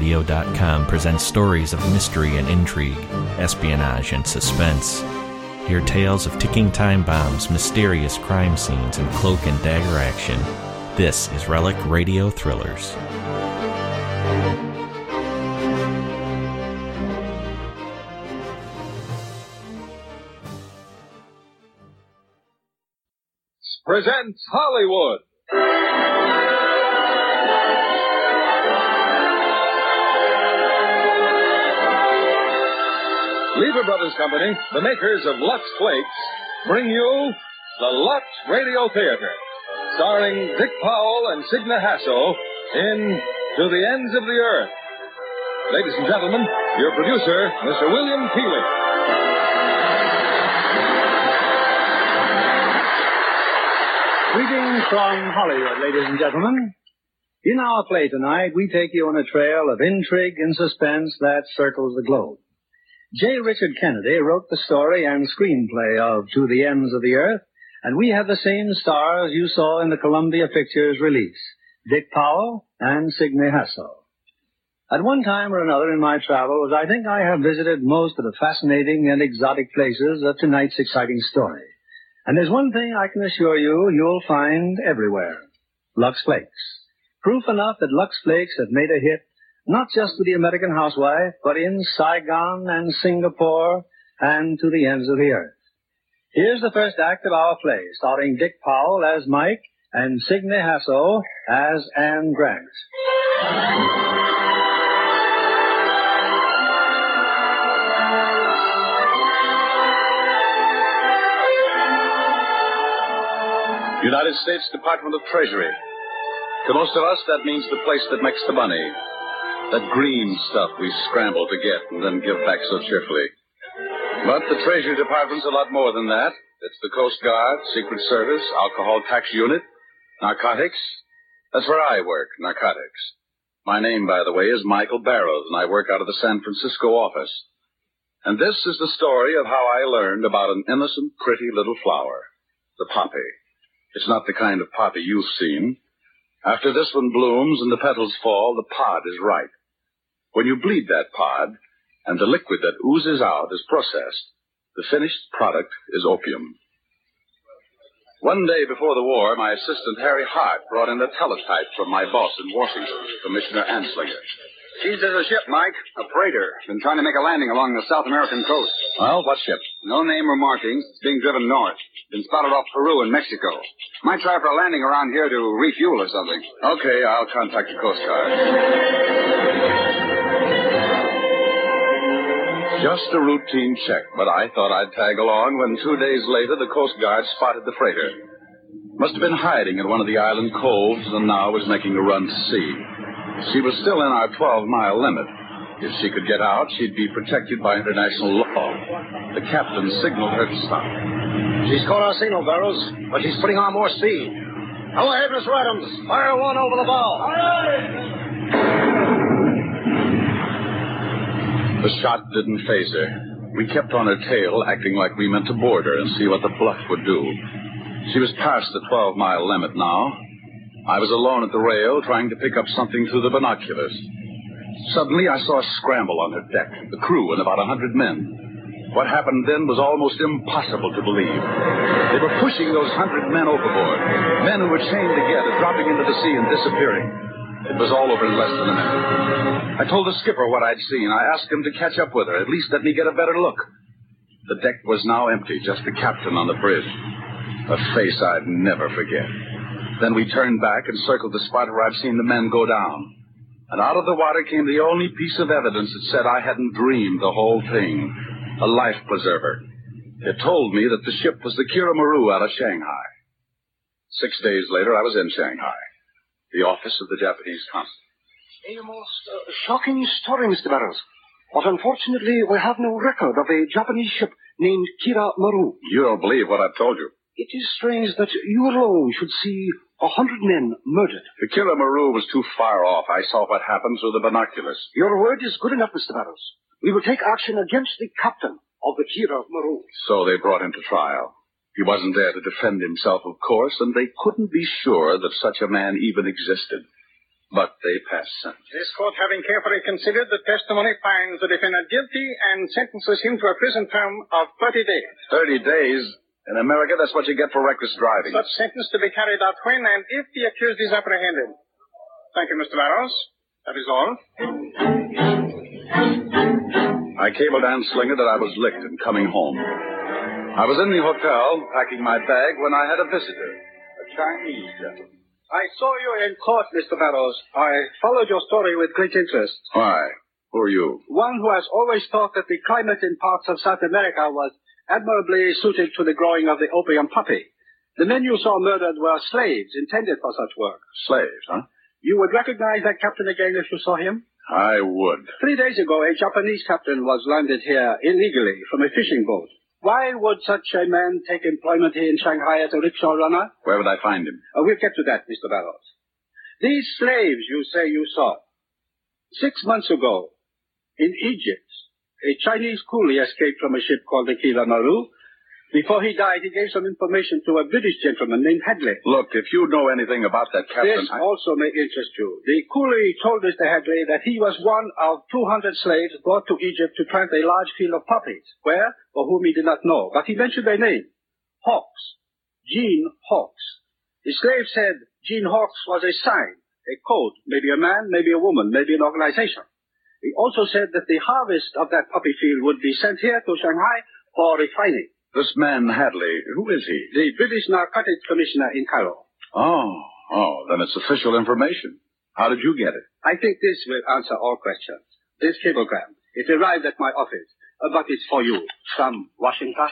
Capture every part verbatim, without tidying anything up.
radio dot com presents stories of mystery and intrigue, espionage and suspense. Hear tales of ticking time bombs, mysterious crime scenes, and cloak and dagger action. This is Relic Radio Thrillers. Presents Hollywood. Lever Brothers Company, the makers of Lux Flakes, bring you the Lux Radio Theater, starring Dick Powell and Signa Hasso in To the Ends of the Earth. Ladies and gentlemen, your producer, Mister William Keighley. Greetings from Hollywood, ladies and gentlemen. In our play tonight, we take you on a trail of intrigue and suspense that circles the globe. J. Richard Kennedy wrote the story and screenplay of To the Ends of the Earth, and we have the same stars you saw in the Columbia Pictures release, Dick Powell and Signa Hasso. At one time or another in my travels, I think I have visited most of the fascinating and exotic places of tonight's exciting story. And there's one thing I can assure you you'll find everywhere. Lux Flakes. Proof enough that Lux Flakes have made a hit, not just with the American housewife, but in Saigon and Singapore and to the ends of the earth. Here's the first act of our play, starring Dick Powell as Mike and Signa Hasso as Anne Grant. United States Department of Treasury. To most of us, that means the place that makes the money. That green stuff we scramble to get and then give back so cheerfully. But the Treasury Department's a lot more than that. It's the Coast Guard, Secret Service, Alcohol Tax Unit, Narcotics. That's where I work, narcotics. My name, by the way, is Michael Barrows, and I work out of the San Francisco office. And this is the story of how I learned about an innocent, pretty little flower, the poppy. It's not the kind of poppy you've seen. After this one blooms and the petals fall, the pod is ripe. When you bleed that pod, and the liquid that oozes out is processed, the finished product is opium. One day before the war, my assistant, Harry Hart, brought in a teletype from my boss in Washington, Commissioner Anslinger. Seems there's a ship, Mike. A freighter. Been trying to make a landing along the South American coast. Well, what ship? No name or marking. It's being driven north. Been spotted off Peru and Mexico. Might try for a landing around here to refuel or something. Okay, I'll contact the Coast Guard. Just a routine check, but I thought I'd tag along when two days later the Coast Guard spotted the freighter. Must have been hiding in one of the island coves and now was making a run to sea. She was still in our twelve-mile limit. If she could get out, she'd be protected by international law. The captain signaled her to stop. She's caught our signal, Barrows, but she's putting on more speed. Go ahead, Miss Adams. Fire one over the bow. All right. The shot didn't faze her. We kept on her tail, acting like we meant to board her and see what the bluff would do. She was past the twelve-mile limit now. I was alone at the rail, trying to pick up something through the binoculars. Suddenly, I saw a scramble on her deck, the crew and about a hundred men. What happened then was almost impossible to believe. They were pushing those hundred men overboard, men who were chained together, dropping into the sea and disappearing. It was all over in less than a minute. I told the skipper what I'd seen. I asked him to catch up with her, at least let me get a better look. The deck was now empty, just the captain on the bridge. A face I'd never forget. Then we turned back and circled the spot where I'd seen the men go down. And out of the water came the only piece of evidence that said I hadn't dreamed the whole thing. A life preserver. It told me that the ship was the Kira Maru out of Shanghai. Six days later, I was in Shanghai, the office of the Japanese consul. A most uh, shocking story, Mister Barrows. But unfortunately, we have no record of a Japanese ship named Kira Maru. You don't believe what I've told you. It is strange that you alone should see a hundred men murdered. The Kira Maru was too far off. I saw what happened through the binoculars. Your word is good enough, Mister Barrows. We will take action against the captain of the Kira Maru. So they brought him to trial. He wasn't there to defend himself, of course, and they couldn't be sure that such a man even existed. But they passed sentence. This court, having carefully considered the testimony, finds the defendant guilty and sentences him to a prison term of thirty days. Thirty days? In America, that's what you get for reckless driving. Such sentence to be carried out when and if the accused is apprehended. Thank you, Mister Barrows. That is all. I cabled Anslinger that I was licked and coming home. I was in the hotel packing my bag when I had a visitor, a Chinese gentleman. I saw you in court, Mister Barrows. I followed your story with great interest. Why? Who are you? One who has always thought that the climate in parts of South America was admirably suited to the growing of the opium poppy. The men you saw murdered were slaves intended for such work. Slaves, huh? You would recognize that captain again if you saw him? I would. Three days ago, a Japanese captain was landed here illegally from a fishing boat. Why would such a man take employment here in Shanghai as a rickshaw runner? Where would I find him? Uh, we'll get to that, Mister Barrows. These slaves you say you saw. Six months ago, in Egypt, a Chinese coolie escaped from a ship called the Kila Maru. Before he died, he gave some information to a British gentleman named Hadley. Look, if you know anything about that captain... This I... also may interest you. The coolie told Mister Hadley that he was one of two hundred slaves brought to Egypt to plant a large field of poppies, where or whom he did not know. But he mentioned their name, Hawks, Jean Hawks. The slave said Jean Hawks was a sign, a code, maybe a man, maybe a woman, maybe an organization. He also said that the harvest of that poppy field would be sent here to Shanghai for refining. This man, Hadley, who is he? The British Narcotics Commissioner in Cairo. Oh, oh, then it's official information. How did you get it? I think this will answer all questions. This cablegram, it arrived at my office, uh, but it's for you, from Washington.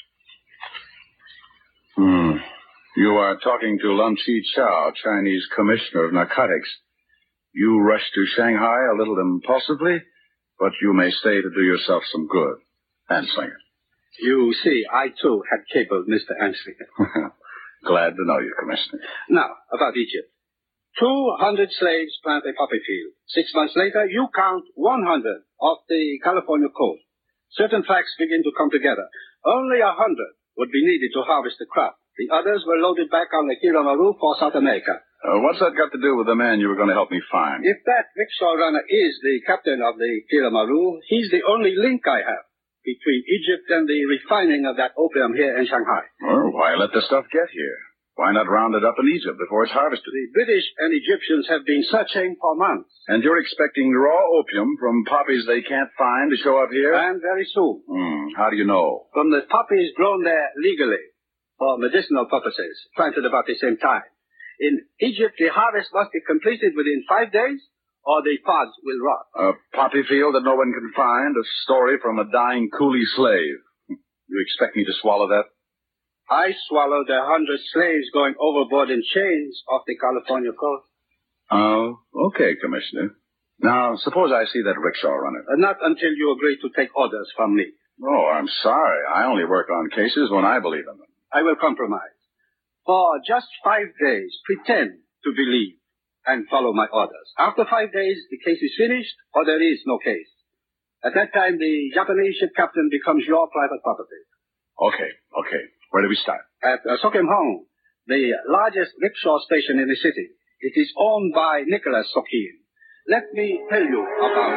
Hmm. You are talking to Lum Chi Chow, Chinese Commissioner of Narcotics. You rushed to Shanghai a little impulsively, but you may stay to do yourself some good. Anslinger. You see, I, too, had cabled Mister Anslinger. Glad to know you, Commissioner. Now, about Egypt. Two hundred slaves plant a poppy field. Six months later, you count one hundred off the California coast. Certain facts begin to come together. Only a hundred would be needed to harvest the crop. The others were loaded back on the Kila Maru for South America. Uh, what's that got to do with the man you were going to help me find? If that rickshaw runner is the captain of the Kila Maru, he's the only link I have between Egypt and the refining of that opium here in Shanghai. Well, why let the stuff get here? Why not round it up in Egypt before it's harvested? The British and Egyptians have been searching for months. And you're expecting raw opium from poppies they can't find to show up here? And very soon. Hmm. How do you know? From the poppies grown there legally for medicinal purposes, planted about the same time. In Egypt, the harvest must be completed within five days, or the pods will rot. A poppy field that no one can find, a story from a dying coolie slave. You expect me to swallow that? I swallowed a hundred slaves going overboard in chains off the California coast. Oh, okay, Commissioner. Now, suppose I see that rickshaw runner. Uh, not until you agree to take orders from me. Oh, I'm sorry. I only work on cases when I believe in them. I will compromise. For just five days, pretend to believe and follow my orders. After five days, the case is finished, or there is no case. At that time, the Japanese ship captain becomes your private property. Okay, okay. Where do we start? At uh, Sokim Hong, the largest rickshaw station in the city. It is owned by Nicholas Sokim. Let me tell you about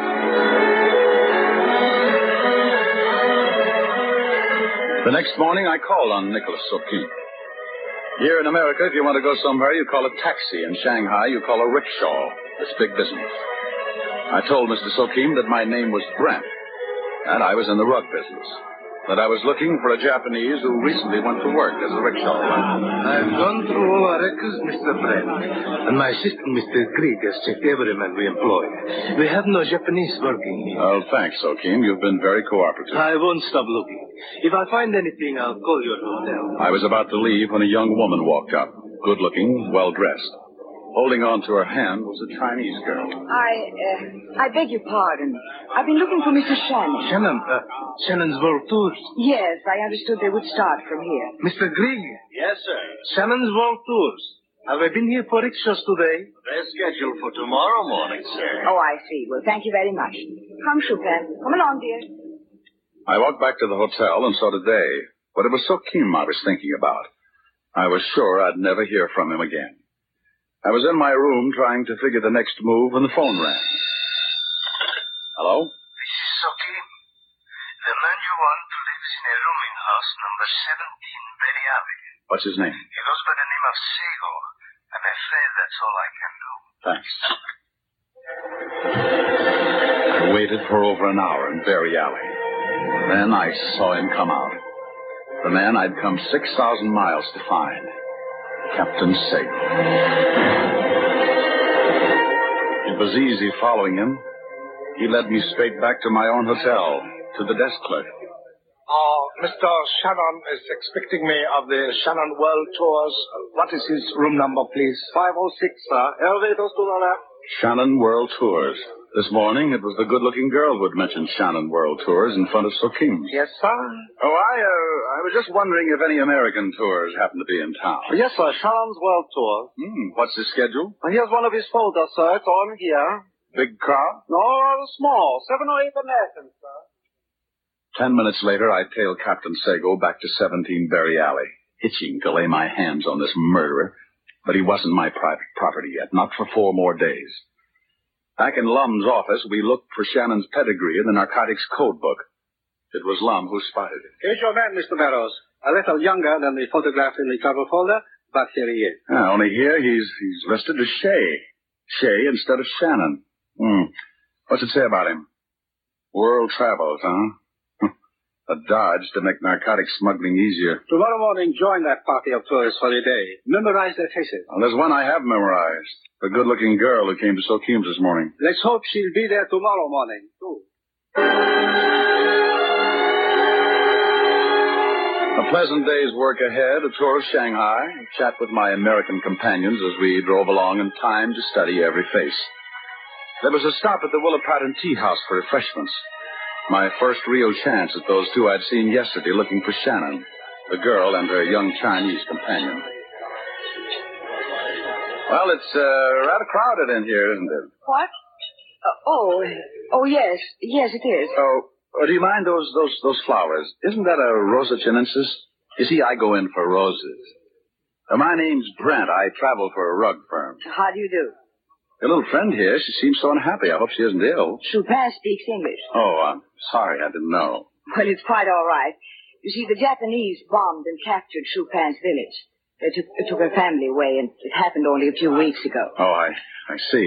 it. The next morning, I called on Nicholas Sokim. Here in America, if you want to go somewhere, you call a taxi. In Shanghai, you call a rickshaw. It's big business. I told Mister Sokim that my name was Brent, and I was in the rug business. That I was looking for a Japanese who recently went to work as a rickshaw runner. I've gone through all our records, Mister Brent, and my assistant, Mister Krieg, has checked every man we employ. We have no Japanese working here. Oh, thanks, Sokim. You've been very cooperative. I won't stop looking. If I find anything, I'll call your hotel. I was about to leave when a young woman walked up, good-looking, well-dressed. Holding on to her hand was a Chinese girl. I, uh, I beg your pardon. I've been looking for Mister Shannon. Shannon, uh, Shannon's World Tours. Yes, I understood they would start from here. Mister Grieg. Yes, sir. Shannon's World Tours. Have I been here for rickshaws today? They're scheduled for tomorrow morning, sir. Oh, I see. Well, thank you very much. Come, Chopin. Come along, dear. I walked back to the hotel, and so did they. But it was Sokim I was thinking about. I was sure I'd never hear from him again. I was in my room trying to figure the next move when the phone rang. Hello? This is Sokim. The man you want lives in a rooming house number seventeen Berry Alley. What's his name? He goes by the name of Sego. I'm afraid that's all I can do. Thanks. I waited for over an hour in Berry Alley. Then I saw him come out. The man I'd come six thousand miles to find. Captain Sego. It was easy following him. He led me straight back to my own hotel, to the desk clerk. Uh, Mister Shannon is expecting me of the Shannon World Tours. What is his room number, please? five oh six, sir. Elevators to the left. Shannon World Tours. This morning, it was the good-looking girl who had mentioned Shannon World Tours in front of Sokim's. Yes, sir. Oh, I, uh, I was just wondering if any American tours happen to be in town. Yes, sir. Shannon's World Tour. Hmm, what's the schedule? And here's one of his folders, sir. It's on here. Big crowd? No, rather small. Seven or eight Americans, sir. Ten minutes later, I tailed Captain Sego back to seventeen Berry Alley, itching to lay my hands on this murderer. But he wasn't my private property yet, not for four more days. Back in Lum's office, we looked for Shannon's pedigree in the narcotics code book. It was Lum who spotted it. Here's your man, Mister Meadows. A little younger than the photograph in the travel folder, but here he is. Yeah, only here he's he's listed as Shea. Shea instead of Shannon. Hmm. What's it say about him? World travels, huh? A dodge to make narcotic smuggling easier. Tomorrow morning, join that party of tourists for the day. Memorize their faces. Well, there's one I have memorized. The good-looking girl who came to Sokim's this morning. Let's hope she'll be there tomorrow morning, too. A pleasant day's work ahead, a tour of Shanghai, a chat with my American companions as we drove along in time to study every face. There was a stop at the Willapatan Tea House for refreshments. My first real chance at those two I'd seen yesterday looking for Shannon, the girl and her young Chinese companion. Well, it's uh, rather crowded in here, isn't it? What? Uh, oh, oh yes, yes it is. Oh, oh, do you mind those those those flowers? Isn't that a Rosa chinensis? You see, I go in for roses. Uh, my name's Brent. I travel for a rug firm. How do you do? Your little friend here, she seems so unhappy. I hope she isn't ill. Chupin speaks English. Oh, I'm sorry. I didn't know. Well, it's quite all right. You see, the Japanese bombed and captured Chupin's village. They took, they took her family away, and it happened only a few weeks ago. Oh, I I see.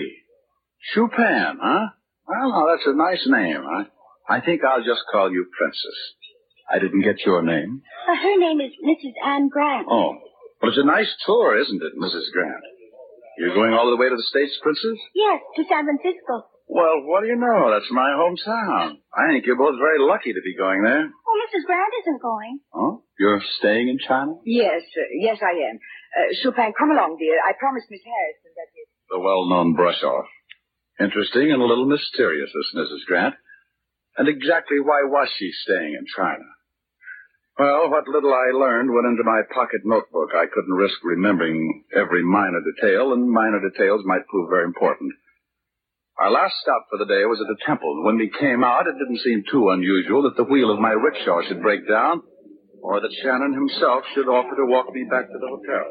Chupin, huh? Well, now, that's a nice name. I, I think I'll just call you Princess. I didn't get your name. Uh, her name is Missus Anne Grant. Oh, well, it's a nice tour, isn't it, Missus Grant? You're going all the way to the States, Princess? Yes, to San Francisco. Well, what do you know? That's my hometown. I think you're both very lucky to be going there. Oh, Missus Grant isn't going. Oh? You're staying in China? Yes, uh, yes, I am. Uh, Chupin, come along, dear. I promised Miss Harrison that it... The well-known brush-off. Interesting and a little mysterious, this Missus Grant. And exactly why was she staying in China? Well, what little I learned went into my pocket notebook. I couldn't risk remembering every minor detail, and minor details might prove very important. Our last stop for the day was at a temple. When we came out, it didn't seem too unusual that the wheel of my rickshaw should break down, or that Shannon himself should offer to walk me back to the hotel.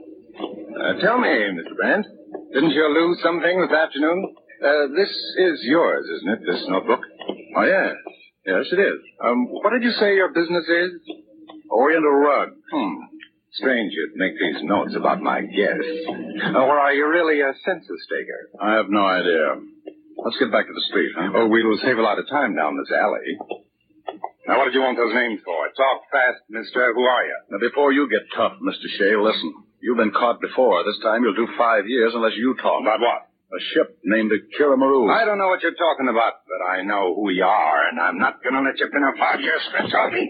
Uh, tell me, Mister Brandt, didn't you lose something this afternoon? Uh, this is yours, isn't it, this notebook? Oh, yes. Yes, it is. Um, what did you say your business is? Oriental rug. Hmm. Strange you'd make these notes about my guests. Uh, or are you really a census taker? I have no idea. Let's get back to the street, huh? Oh, we'll save a lot of time down this alley. Now, what did you want those names for? Talk fast, mister. Who are you? Now, before you get tough, Mister Shea, listen. You've been caught before. This time you'll do five years unless you talk. About what? A ship named the Kiramaru. I don't know what you're talking about, but I know who you are, and I'm not going to let you pin a five-year stretch on me.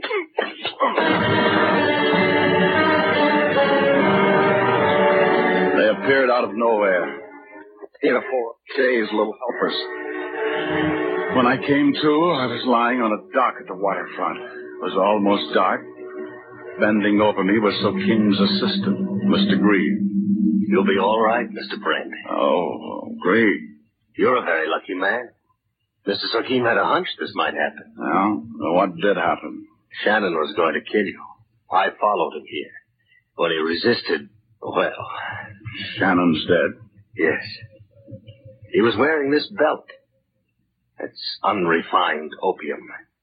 They appeared out of nowhere. Uniform. Shay's little helpers. When I came to, I was lying on a dock at the waterfront. It was almost dark. Bending over me was Sokim's assistant, Mister Greed. You'll be all right, Mister Brent. Oh, Greed. You're a very lucky man. Mister Sokim had a hunch this might happen. Well, what did happen? Shannon was going to kill you. I followed him here. When he resisted, well... Shannon's dead. Yes. He was wearing this belt. That's unrefined opium.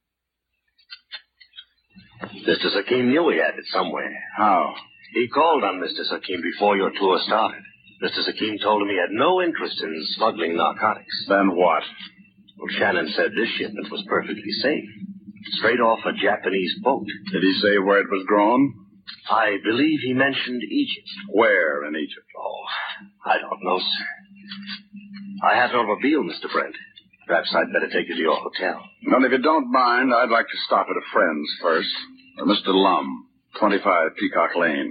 Mister Sakim knew he had it somewhere. How? He called on Mister Sakim before your tour started. Mister Sakim told him he had no interest in smuggling narcotics. Then what? Well, Shannon said this shipment was perfectly safe. Straight off a Japanese boat. Did he say where it was grown? I believe he mentioned Egypt. Where in Egypt? Oh, I don't know, sir. I have an automobile, Mister Brent. Perhaps I'd better take you to your hotel. Well, if you don't mind, I'd like to stop at a friend's first. Uh, Mister Lum, twenty-five Peacock Lane.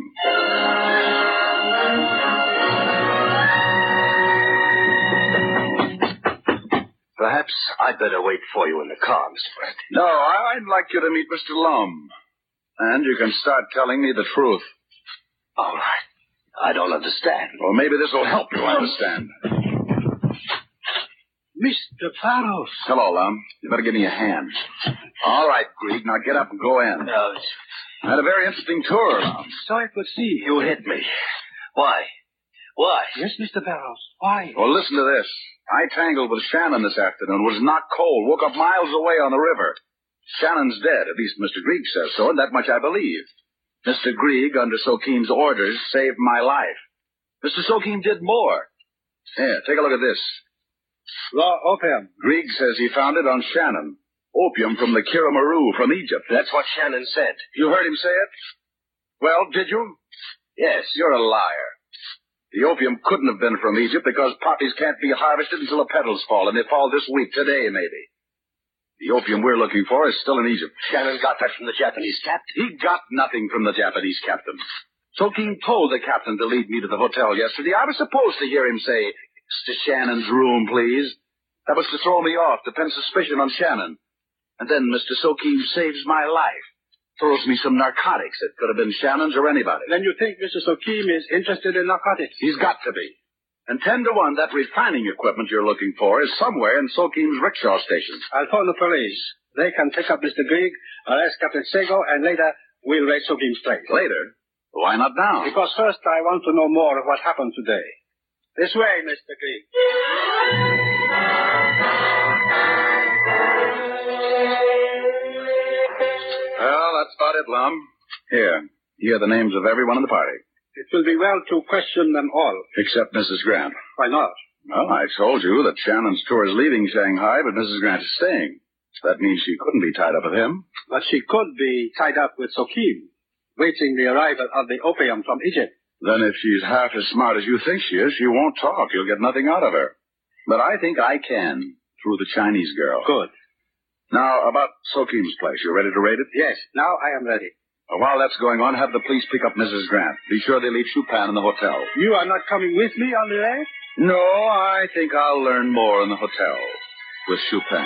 Perhaps I'd better wait for you in the car, Mister Brent. No, I- I'd like you to meet Mister Lum. And you can start telling me the truth. All right. I don't understand. Well, maybe this will help you understand. Mister Barrows. Hello, Lum. You better give me a hand. All right, Greig. Now get up and go in. No, I had a very interesting tour, Lum. So I could see. you hit me. Why? Why? Yes, Mister Barrows. Why? Well, listen to this. I tangled with Shannon this afternoon, was knocked cold, woke up miles away on the river. Shannon's dead, at least Mister Greig says so, and that much I believe. Mister Greig, under Sokim's orders, saved my life. Mister Sokim did more. Here, take a look at this. Raw opium. Greig says he found it on Shannon. Opium from the Kiramaru from Egypt. That's what Shannon said. You heard him say it? Well, did you? Yes. You're a liar. The opium couldn't have been from Egypt because poppies can't be harvested until the petals fall, and they fall this week, today maybe. The opium we're looking for is still in Egypt. Shannon got that from the Japanese captain. He got nothing from the Japanese captain. Sokim told the captain to lead me to the hotel yesterday. I was supposed to hear him say, "To Shannon's room, please." That was to throw me off, to pin suspicion on Shannon. And then Mister Sokim saves my life. Throws me some narcotics. It could have been Shannon's or anybody. Then you think Mister Sokim is interested in narcotics? He's got to be. And ten to one, that refining equipment you're looking for is somewhere in Sokim's rickshaw station. I'll phone the police. They can pick up Mister Greig, arrest Captain Sego, and later we'll raid Sokim's place. Later? Why not now? Because first I want to know more of what happened today. This way, Mister Greig. Well, that's about it, Lum. Here. Here are the names of everyone in the party. It will be well to question them all. Except Missus Grant. Why not? Well, I told you that Shannon's tour is leaving Shanghai, but Missus Grant is staying. That means she couldn't be tied up with him. But she could be tied up with Sokim, waiting the arrival of the opium from Egypt. Then if she's half as smart as you think she is, she won't talk. You'll get nothing out of her. But I think I can, through the Chinese girl. Good. Now, about Sokim's place. You ready to raid it? Yes, now I am ready. Well, while that's going on, have the police pick up Missus Grant. Be sure they leave Chupin in the hotel. You are not coming with me on the raid? No, I think I'll learn more in the hotel with Chupin.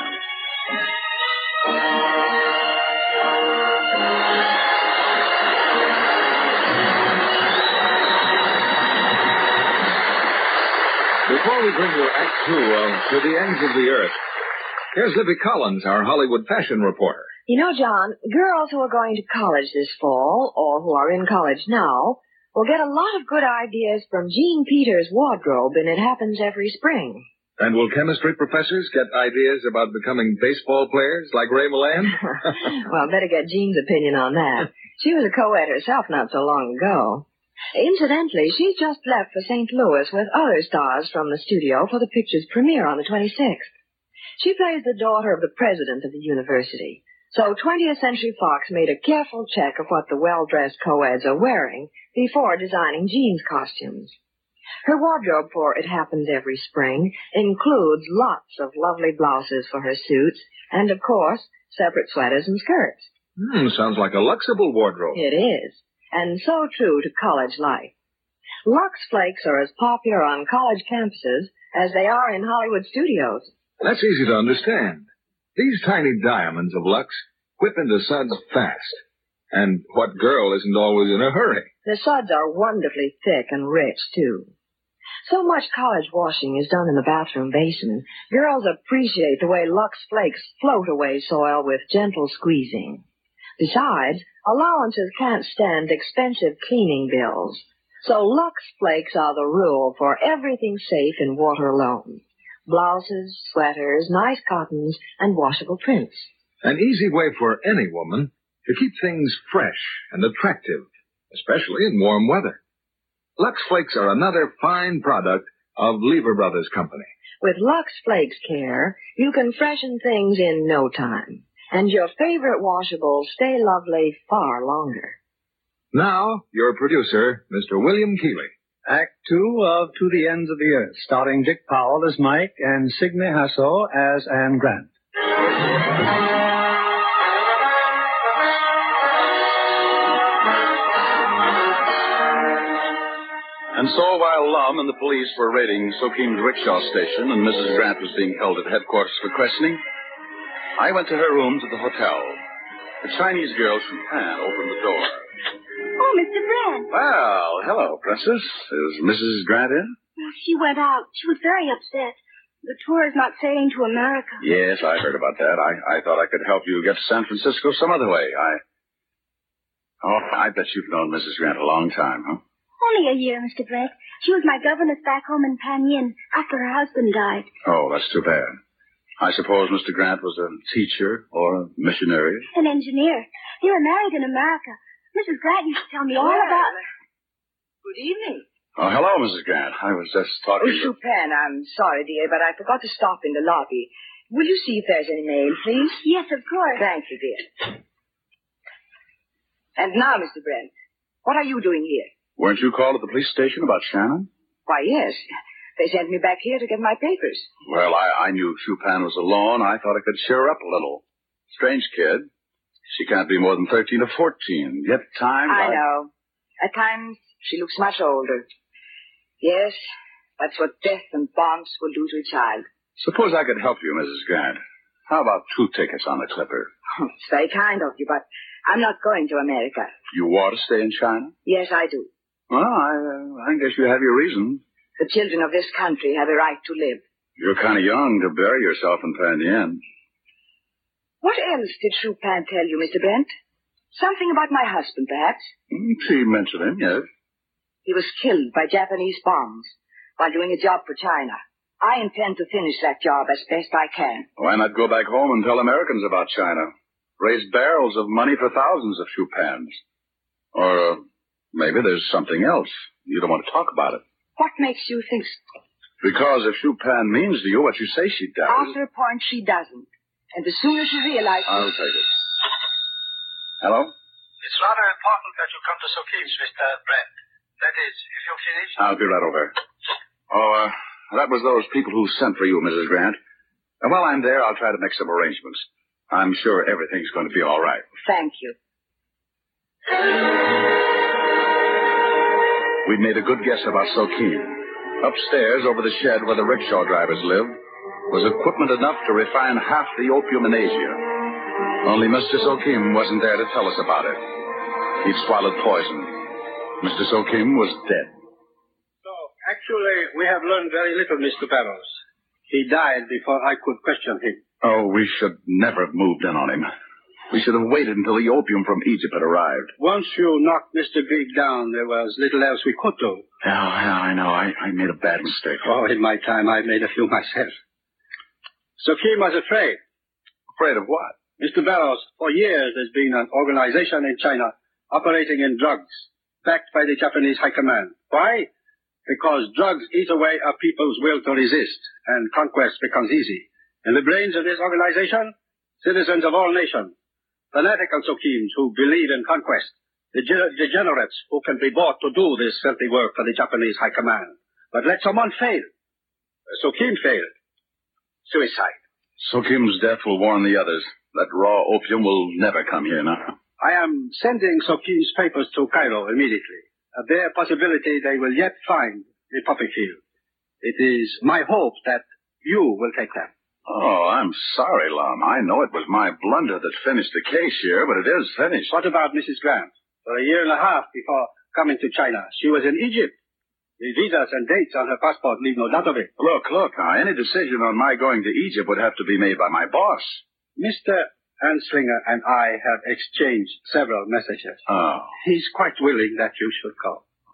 Before we bring you Act Two of To the Ends of the Earth, here's Libby Collins, our Hollywood fashion reporter. You know, John, girls who are going to college this fall, or who are in college now, will get a lot of good ideas from Jean Peters' wardrobe, and it happens every spring. And will chemistry professors get ideas about becoming baseball players like Ray Milland? Well, better get Jean's opinion on that. She was a co-ed herself not so long ago. Incidentally, she just left for Saint Louis with other stars from the studio for the picture's premiere on the twenty-sixth. She plays the daughter of the president of the university. So twentieth Century Fox made a careful check of what the well-dressed co-eds are wearing before designing Jean's costumes. Her wardrobe for It Happens Every Spring includes lots of lovely blouses for her suits and, of course, separate sweaters and skirts. Hmm, sounds like a Luxable wardrobe. It is, and so true to college life. Lux Flakes are as popular on college campuses as they are in Hollywood studios. That's easy to understand. These tiny diamonds of Lux whip into suds fast. And what girl isn't always in a hurry? The suds are wonderfully thick and rich, too. So much college washing is done in the bathroom basin. Girls appreciate the way Lux Flakes float away soil with gentle squeezing. Besides, allowances can't stand expensive cleaning bills. So Lux Flakes are the rule for everything safe in water alone. Blouses, sweaters, nice cottons, and washable prints. An easy way for any woman to keep things fresh and attractive, especially in warm weather. Lux Flakes are another fine product of Lever Brothers Company. With Lux Flakes care, you can freshen things in no time. And your favorite washables stay lovely far longer. Now, your producer, Mister William Keeley. Act two of To the Ends of the Earth, starring Dick Powell as Mike and Signe Hasso as Anne Grant. And so while Lum and the police were raiding Sokim's rickshaw station and Missus Grant was being held at headquarters for questioning, I went to her rooms at the hotel. The Chinese girl, Chupin, opened the door. Oh, Mister Brent. Well, hello, Princess. Is Missus Grant in? She went out. She was very upset. The tour is not sailing to America. Yes, I heard about that. I, I thought I could help you get to San Francisco some other way. I... Oh, I bet you've known Missus Grant a long time, huh? Only a year, Mister Brent. She was my governess back home in Panyin after her husband died. Oh, that's too bad. I suppose Mister Grant was a teacher or a missionary? An engineer. They were married in America. Missus Grant used to tell me all about... Good evening. Oh, hello, Missus Grant. I was just talking Oh, to... Chupin, I'm sorry, dear, but I forgot to stop in the lobby. Will you see if there's any mail, please? Yes, of course. Thank you, dear. And now, Mister Brent, what are you doing here? Weren't you called at the police station about Shannon? Why, yes. They sent me back here to get my papers. Well, I, I knew Chupin was alone. I thought I could cheer her up a little. Strange kid. She can't be more than thirteen or fourteen. Yet time... I, I know. At times, she looks much older. Yes, that's what death and bombs will do to a child. Suppose I could help you, Missus Grant. How about two tickets on the Clipper? Oh, it's very kind of you, but I'm not going to America. You want to stay in China? Yes, I do. Well, I, uh, I guess you have your reason. The children of this country have a right to live. You're kind of young to bury yourself in Panyin. What else did Chupin tell you, Mister Brent? Something about my husband, perhaps? She mentioned him, yes. He was killed by Japanese bombs while doing a job for China. I intend to finish that job as best I can. Why not go back home and tell Americans about China? Raise barrels of money for thousands of Chupins. Or uh, maybe there's something else. You don't want to talk about it. What makes you think so? Because if Chupin means to you what you say she does... After a point, she doesn't. And as soon as she realizes... I'll take it. Hello? It's rather important that you come to Sokim's, Mister Brent. That is, if you're finished... I'll be right over. Oh, uh, that was those people who sent for you, Missus Grant. And while I'm there, I'll try to make some arrangements. I'm sure everything's going to be all right. Thank you. We'd made a good guess about Sokim. Upstairs, over the shed where the rickshaw drivers lived, was equipment enough to refine half the opium in Asia. Only Mister Sokim wasn't there to tell us about it. He'd swallowed poison. Mister Sokim was dead. So, actually, we have learned very little, Mister Barrows. He died before I could question him. Oh, we should never have moved in on him. We should have waited until the opium from Egypt had arrived. Once you knocked Mister Grigg down, there was little else we could do. Yeah, yeah, I know. I, I made a bad mistake. Oh, in my time, I made a few myself. Sokim was afraid. Afraid of what? Mister Barrows, for years there's been an organization in China operating in drugs, backed by the Japanese High Command. Why? Because drugs eat away a people's will to resist, and conquest becomes easy. In the brains of this organization, citizens of all nations, fanatical Sokims who believe in conquest, dege- degenerates who can be bought to do this filthy work for the Japanese High Command. But let someone fail. Sokim failed. Suicide. Sokim's death will warn the others. That raw opium will never come here now. I am sending Sokim's papers to Cairo immediately. A bare possibility they will yet find the poppy field. It is my hope that you will take them. Oh, I'm sorry, Lum. I know it was my blunder that finished the case here, but it is finished. What about Missus Grant? For a year and a half before coming to China, she was in Egypt. The visas and dates on her passport leave no doubt of it. Look, look, now, any decision on my going to Egypt would have to be made by my boss. Mister Anslinger and I have exchanged several messages. Oh. He's quite willing that you should go.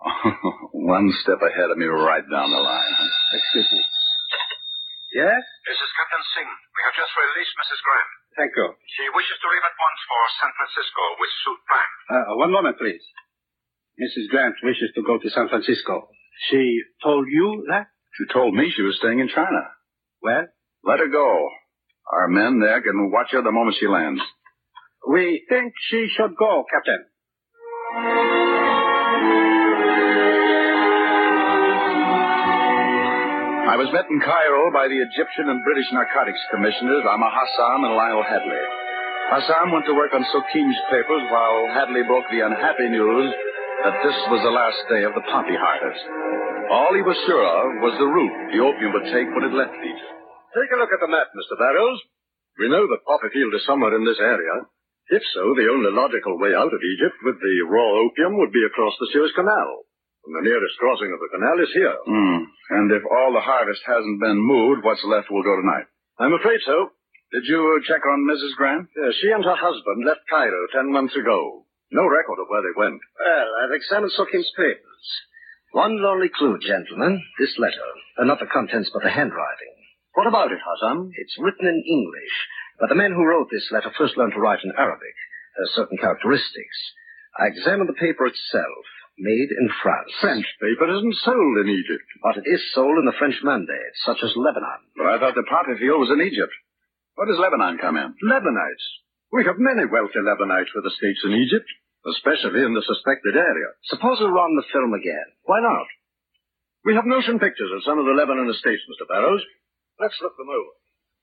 One step ahead of me right down the line. Excuse me. Yes? This is Captain Singh. We have just released Missus Grant. Thank you. She wishes to leave at once for San Francisco with suite plan. Uh, one moment, please. Missus Grant wishes to go to San Francisco. She told you that? She told me she was staying in China. Well? Let her go. Our men there can watch her the moment she lands. We think she should go, Captain. I was met in Cairo by the Egyptian and British Narcotics Commissioners, Amma Hassan and Lionel Hadley. Hassan went to work on Sokim's papers while Hadley broke the unhappy news that this was the last day of the poppy harvest. All he was sure of was the route the opium would take when it left Egypt. Take a look at the map, Mister Barrows. We know that poppy field is somewhere in this area. If so, the only logical way out of Egypt with the raw opium would be across the Suez Canal. And the nearest crossing of the canal is here. Mm. And if all the harvest hasn't been moved, what's left will go tonight. I'm afraid so. Did you check on Missus Grant? Yes, she and her husband left Cairo ten months ago. No record of where they went. Well, I've examined Sokim's papers. One lonely clue, gentlemen. This letter. Uh, not the contents, but the handwriting. What about it, Hassan? It's written in English, but the man who wrote this letter first learned to write in Arabic. There are certain characteristics. I examined the paper itself. Made in France. French paper isn't sold in Egypt. But it is sold in the French mandate, such as Lebanon. But I thought the poppy field was in Egypt. Where does Lebanon come in? Lebanites. We have many wealthy Lebanites with estates in Egypt, especially in the suspected area. Suppose we run the film again. Why not? We have motion pictures of some of the Lebanon estates, Mister Barrows. Let's look them over.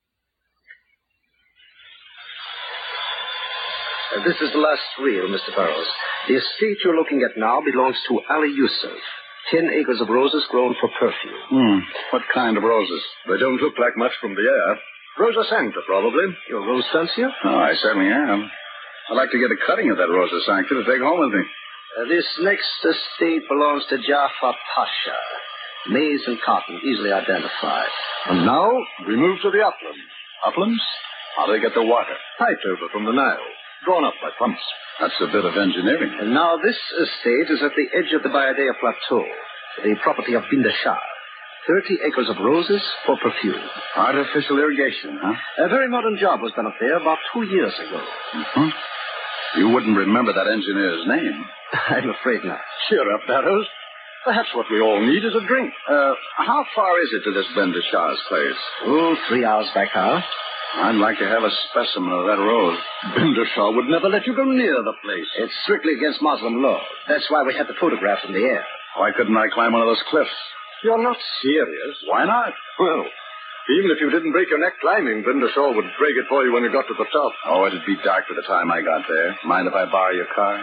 Uh, this is the last reel, Mister Barrows. The estate you're looking at now belongs to Ali Yusuf. Ten acres of roses grown for perfume. Hmm. What kind of roses? They don't look like much from the air. Rosa Sancta, probably. You're a rose fancier? Oh, I certainly am. I'd like to get a cutting of that Rosa Sancta to take home with me. Uh, this next estate belongs to Jafar Pasha. Maize and cotton, easily identified. And now, we move to the uplands. Uplands? How do they get the water? Piped over from the Nile. Drawn up by pumps. That's a bit of engineering. And now this estate is at the edge of the Bayadea Plateau, the property of Binda Shah. Thirty acres of roses for perfume. Artificial irrigation, huh? A very modern job was done up there about two years ago. Mm-hmm. You wouldn't remember that engineer's name. I'm afraid not. Cheer up, Barrows. Perhaps what we all need is a drink. Uh, how far is it to this Binda Shah's place? Oh, three hours by car. I'd like to have a specimen of that rose. Binda Shah would never let you go near the place. It's strictly against Muslim law. That's why we had the photograph in the air. Why couldn't I climb one of those cliffs? You're not serious. Why not? Well, even if you didn't break your neck climbing, Binda Shah would break it for you when you got to the top. Oh, it'd be dark by the time I got there. Mind if I borrow your car?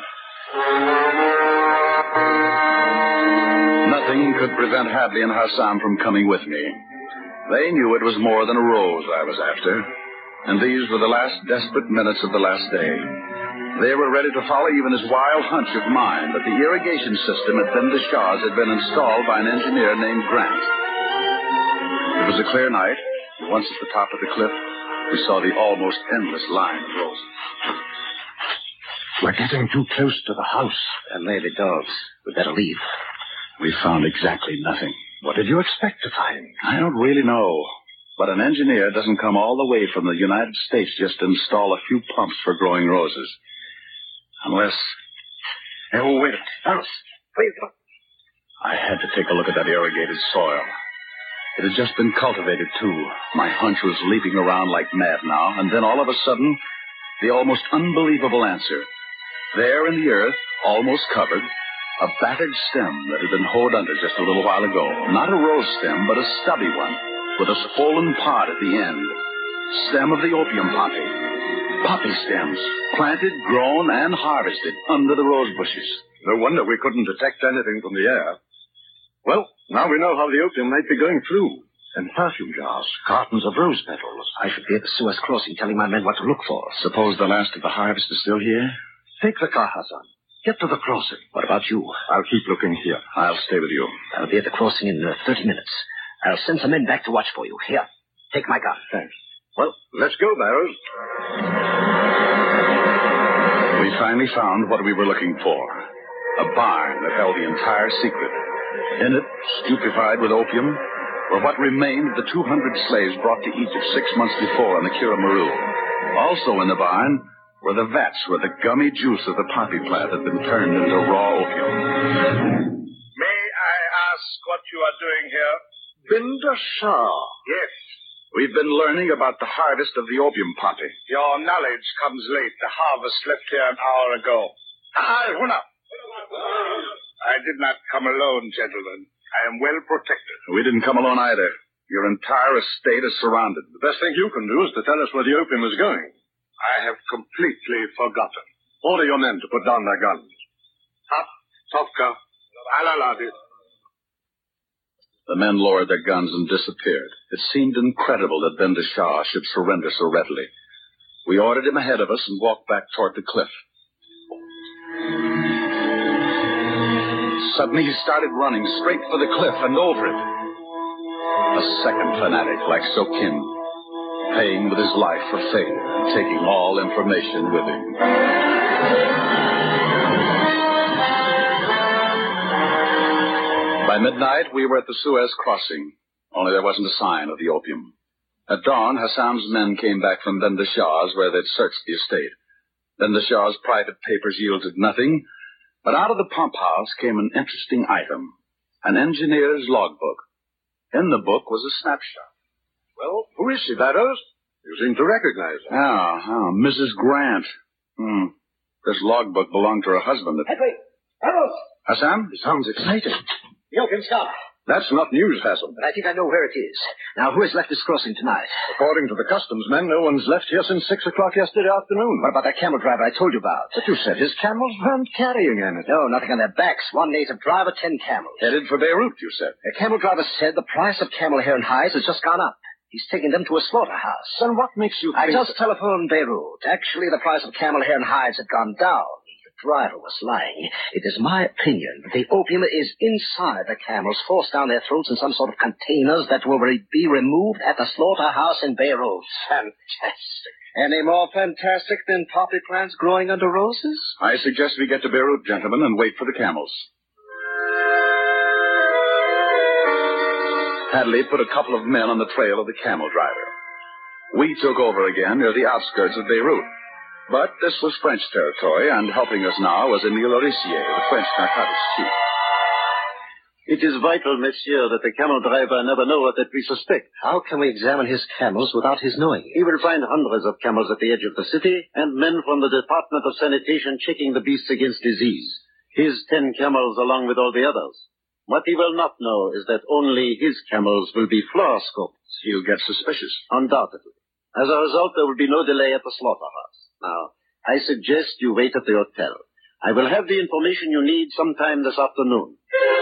Nothing could prevent Hadley and Hassan from coming with me. They knew it was more than a rose I was after, and these were the last desperate minutes of the last day. They were ready to follow even his wild hunch of mine that the irrigation system at Binda Shah's had been installed by an engineer named Grant. It was a clear night, and once at the top of the cliff, we saw the almost endless line of roses. We're getting too close to the house. There may be dogs. We'd better leave. We found exactly nothing. What did you expect to find? I don't really know. But an engineer doesn't come all the way from the United States just to install a few pumps for growing roses. Unless... Oh, wait. Alice, wait. I had to take a look at that irrigated soil. It had just been cultivated, too. My hunch was leaping around like mad now, and then all of a sudden, the almost unbelievable answer. There in the earth, almost covered, a battered stem that had been hoed under just a little while ago. Not a rose stem, but a stubby one, with a swollen pod at the end. Stem of the opium poppy. Poppy stems, planted, grown, and harvested under the rose bushes. No wonder we couldn't detect anything from the air. Well, now we know how the opium might be going through. And perfume jars, cartons of rose petals. I should be at the Suez crossing telling my men what to look for. Suppose the last of the harvest is still here? Take the car, Hassan. Get to the crossing. What about you? I'll keep looking here. I'll stay with you. I'll be at the crossing in uh, thirty minutes. I'll send some men back to watch for you. Here, take my gun. Thanks. Well, let's go, Barrows. We finally found what we were looking for. A barn that held the entire secret. In it, stupefied with opium, were what remained of the two hundred slaves brought to Egypt six months before on the Kiramaru. Also in the barn were the vats where the gummy juice of the poppy plant had been turned into raw opium. May I ask what you are doing here? Binder Shah. Yes. We've been learning about the harvest of the opium poppy. Your knowledge comes late. The harvest left here an hour ago. Ah, Huna. I did not come alone, gentlemen. I am well protected. We didn't come alone either. Your entire estate is surrounded. The best thing you can do is to tell us where the opium is going. I have completely forgotten. Order your men to put down their guns. Hap, Tofka, Alaladi. The men lowered their guns and disappeared. It seemed incredible that Binder Shah should surrender so readily. We ordered him ahead of us and walked back toward the cliff. Suddenly he started running straight for the cliff and over it. A second fanatic like Sokin, paying with his life for failure and taking all information with him. By midnight, we were at the Suez crossing, only there wasn't a sign of the opium. At dawn, Hassam's men came back from Binder Shah's where they'd searched the estate. Binder Shah's private papers yielded nothing, but out of the pump house came an interesting item, an engineer's logbook. In the book was a snapshot. Well, who is she, Barrows? You seem to recognize her. Ah, oh, Missus Grant. Hmm. This logbook belonged to her husband. Hedwig! Barrows! Hassam? It sounds exciting. The opium scar. That's not news, Hassam. But I think I know where it is. Now, who has left this crossing tonight? According to the customs men, no one's left here since six o'clock yesterday afternoon. What about that camel driver I told you about? But you said his camels weren't carrying anything. No, nothing on their backs. One native driver, ten camels. Headed for Beirut, you said. The camel driver said the price of camel hair and hides has just gone up. He's taking them to a slaughterhouse. Then what makes you think... I just telephoned Beirut. Actually, the price of camel hair and hides had gone down. The driver was lying. It is my opinion that the opium is inside the camels, forced down their throats in some sort of containers that will be removed at the slaughterhouse in Beirut. Fantastic. Any more fantastic than poppy plants growing under roses? I suggest we get to Beirut, gentlemen, and wait for the camels. Hadley put a couple of men on the trail of the camel driver. We took over again near the outskirts of Beirut. But this was French territory, and helping us now was Emile Aurissier, the French narcotics chief. It is vital, monsieur, that the camel driver never know that we suspect. How can we examine his camels without his knowing it? He will find hundreds of camels at the edge of the city, and men from the Department of Sanitation checking the beasts against disease. His ten camels along with all the others. What he will not know is that only his camels will be fluoroscoped. He'll get suspicious. Undoubtedly. As a result, there will be no delay at the slaughterhouse. Now, I suggest you wait at the hotel. I will have the information you need sometime this afternoon.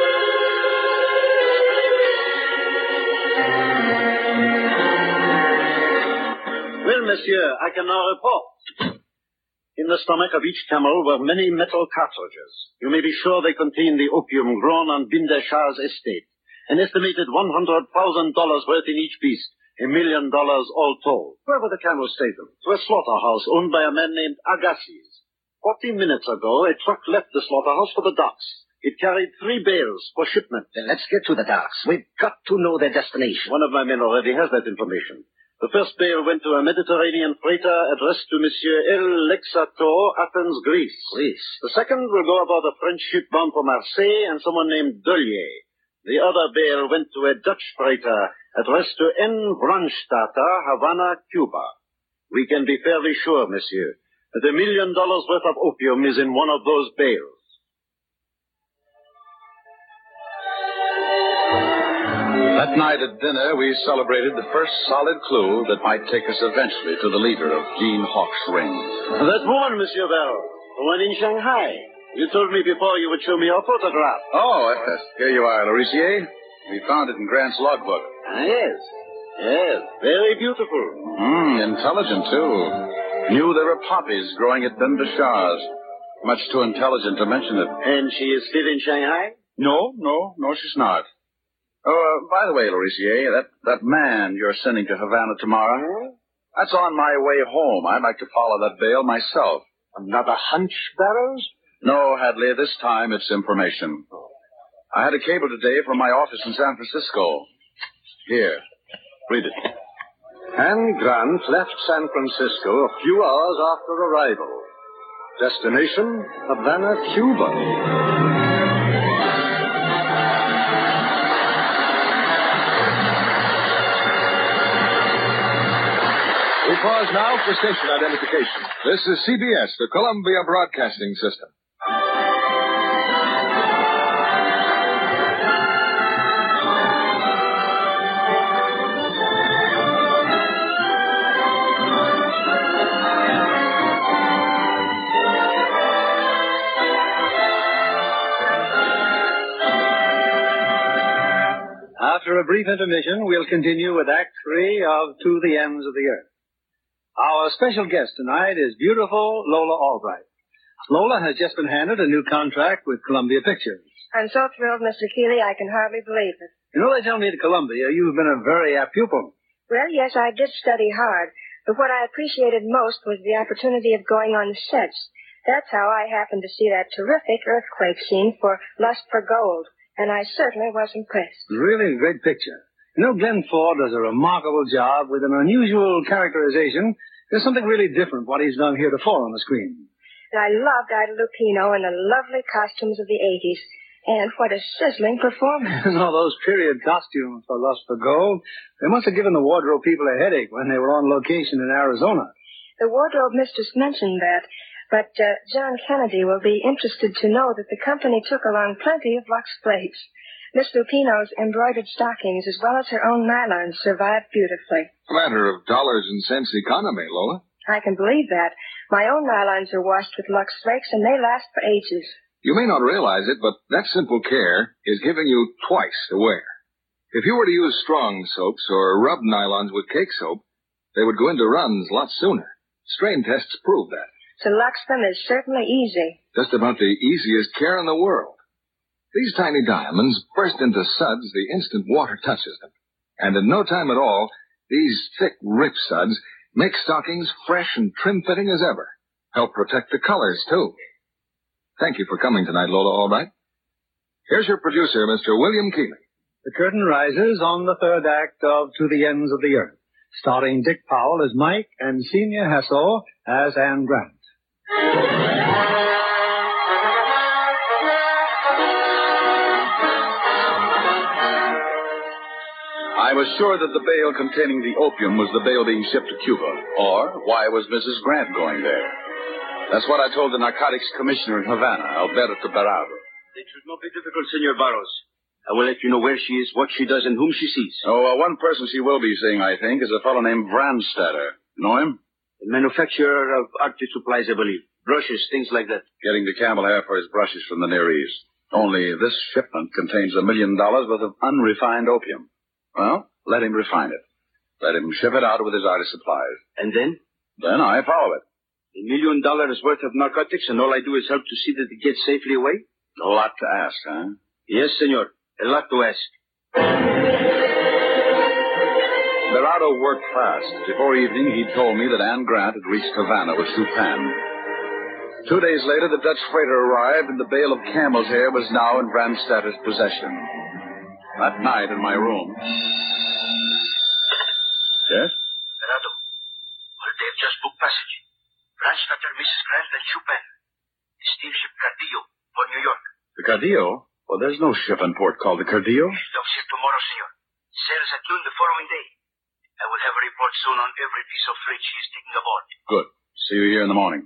Well, monsieur, I can now report. In the stomach of each camel were many metal cartridges. You may be sure they contain the opium grown on Binder Shah's estate. An estimated one hundred thousand dollars worth in each beast. A million dollars all told. Where were the camels taken? To a slaughterhouse owned by a man named Agassiz. Forty minutes ago, a truck left the slaughterhouse for the docks. It carried three bales for shipment. Then let's get to the docks. We've got to know their destination. One of my men already has that information. The first bale went to a Mediterranean freighter addressed to Monsieur El Lexator, Athens, Greece. Greece. The second will go aboard a French ship bound for Marseille and someone named Delier. The other bale went to a Dutch freighter addressed to N. Brandstatter, Havana, Cuba. We can be fairly sure, monsieur, that a million dollars worth of opium is in one of those bales. That night at dinner, we celebrated the first solid clue that might take us eventually to the leader of Gene Hawk's ring. That woman, Monsieur Barrow, the one in Shanghai. You told me before you would show me your photograph. Oh, yes. Here you are, Laurissier. We found it in Grant's logbook. Ah, yes. Yes, very beautiful. Hmm, intelligent, too. Knew there were poppies growing at Binder Shah's. Much too intelligent to mention it. And she is still in Shanghai? No, no, no, she's not. Oh, uh, by the way, Laurissier, that, that man you're sending to Havana tomorrow, hmm? That's on my way home. I'd like to follow that bale myself. Another hunch, Barrows? No, Hadley, this time it's information. I had a cable today from my office in San Francisco. Here, read it. Anne Grant left San Francisco a few hours after arrival. Destination, Havana, Cuba. We pause now for station identification. This is C B S, the Columbia Broadcasting System. After a brief intermission, we'll continue with Act Three of To the Ends of the Earth. Our special guest tonight is beautiful Lola Albright. Lola has just been handed a new contract with Columbia Pictures. I'm so thrilled, Mister Keeley, I can hardly believe it. You know, they tell me at Columbia you've been a very apt pupil. Well, yes, I did study hard, but what I appreciated most was the opportunity of going on the sets. That's how I happened to see that terrific earthquake scene for Lust for Gold, and I certainly was impressed. Really a great picture. You know, Glenn Ford does a remarkable job with an unusual characterization. There's something really different what he's done heretofore on the screen. And I loved Ida Lupino and the lovely costumes of the eighties. And what a sizzling performance. And all those period costumes for Lust for Gold, they must have given the wardrobe people a headache when they were on location in Arizona. The wardrobe mistress mentioned that, but uh, John Kennedy will be interested to know that the company took along plenty of Lux Flakes. Miss Lupino's embroidered stockings, as well as her own nylons, survived beautifully. A matter of dollars and cents economy, Lola. I can believe that. My own nylons are washed with Lux Flakes, and they last for ages. You may not realize it, but that simple care is giving you twice the wear. If you were to use strong soaps or rub nylons with cake soap, they would go into runs a lot sooner. Strain tests prove that. To Lux them is certainly easy. Just about the easiest care in the world. These tiny diamonds burst into suds the instant water touches them. And in no time at all, these thick rip suds make stockings fresh and trim-fitting as ever. Help protect the colors, too. Thank you for coming tonight, Lola Albright. Here's your producer, Mister William Keeley. The curtain rises on the third act of To the Ends of the Earth, starring Dick Powell as Mike and Senior Hassel as Anne Grant. I was sure that the bale containing the opium was the bale being shipped to Cuba. Or, why was Missus Grant going there? That's what I told the narcotics commissioner in Havana, Alberto Berardo. It should not be difficult, Senor Barros. I will let you know where she is, what she does, and whom she sees. Oh, uh, one person she will be seeing, I think, is a fellow named Brandstatter. Know him? A manufacturer of arctic supplies, I believe. Brushes, things like that. Getting the camel hair for his brushes from the Near East. Only this shipment contains a million dollars worth of unrefined opium. Well, let him refine it. Let him ship it out with his artist supplies. And then? Then I follow it. A million dollars worth of narcotics, and all I do is help to see that it gets safely away? A lot to ask, huh? Yes, senor. A lot to ask. Berardo worked fast. Before evening, he told me that Anne Grant had reached Havana with Chupin. Two days later, the Dutch freighter arrived, and the bale of camel's hair was now in Brandstatter's possession. That night in my room. Yes? Berardo. Well, they've just booked passage. Brandstatter, Missus Grant, and Chupin. The steamship Cardillo for New York. The Cardillo? Well, there's no ship in port called the Cardillo. Docks here tomorrow, senor. Sails at noon the following day. I will have a report soon on every piece of freight she is taking aboard. Good. See you here in the morning.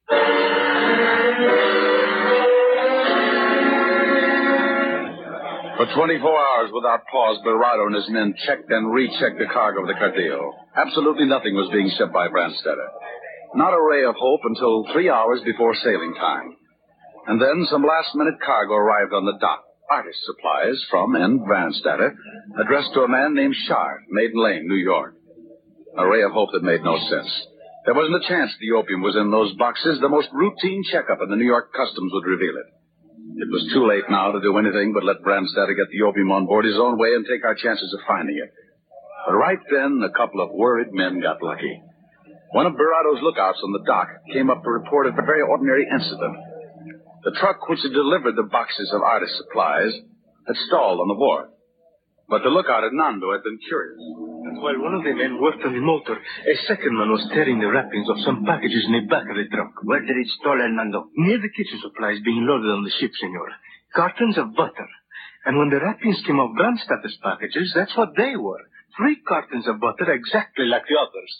For twenty-four hours without pause, Berardo and his men checked and rechecked the cargo of the Cardillo. Absolutely nothing was being shipped by Brandstatter. Not a ray of hope until three hours before sailing time. And then some last-minute cargo arrived on the dock. Artist supplies from N. Brandstatter, addressed to a man named Shard, Maiden Lane, New York. A ray of hope that made no sense. There wasn't a chance the opium was in those boxes. The most routine checkup in the New York Customs would reveal it. It was too late now to do anything but let Brandstatter get the opium on board his own way and take our chances of finding it. But right then, a couple of worried men got lucky. One of Berardo's lookouts on the dock came up to report a very ordinary incident. The truck which had delivered the boxes of artist supplies had stalled on the wharf. But the lookout Hernando had been curious. And while one of the men worked on the motor, a second man was tearing the wrappings of some packages in the back of the truck. Where did it stall, Hernando? Near the kitchen supplies being loaded on the ship, senor. Cartons of butter. And when the wrappings came off Brandstatter's packages, that's what they were. Three cartons of butter exactly like the others.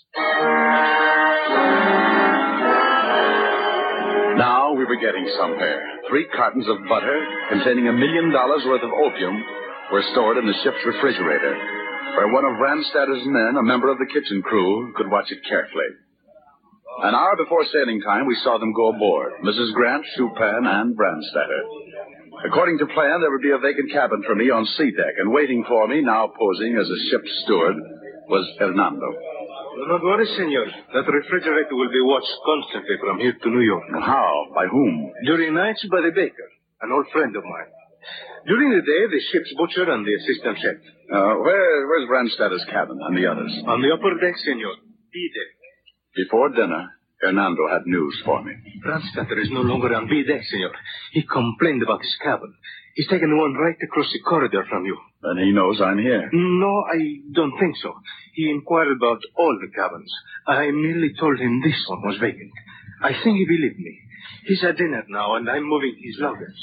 Now we were getting somewhere. Three cartons of butter containing a million dollars worth of opium were stored in the ship's refrigerator, where one of Brandstatter's men, a member of the kitchen crew, could watch it carefully. An hour before sailing time, we saw them go aboard, Missus Grant, Chupin, and Brandstatter. According to plan, there would be a vacant cabin for me on sea deck, and waiting for me, now posing as a ship's steward, was Hernando. Do not worry, senor. That refrigerator will be watched constantly from here to New York. How? By whom? During nights by the baker, an old friend of mine. During the day, the ship's butcher and the assistant chef. Uh, where, where's Brandstatter's cabin and the others? On the upper deck, senor. B-deck. Before dinner, Hernando had news for me. Brandstatter is no longer on B-deck, senor. He complained about his cabin. He's taken the one right across the corridor from you. Then he knows I'm here. No, I don't think so. He inquired about all the cabins. I merely told him this one was vacant. I think he believed me. He's at dinner now, and I'm moving his luggage.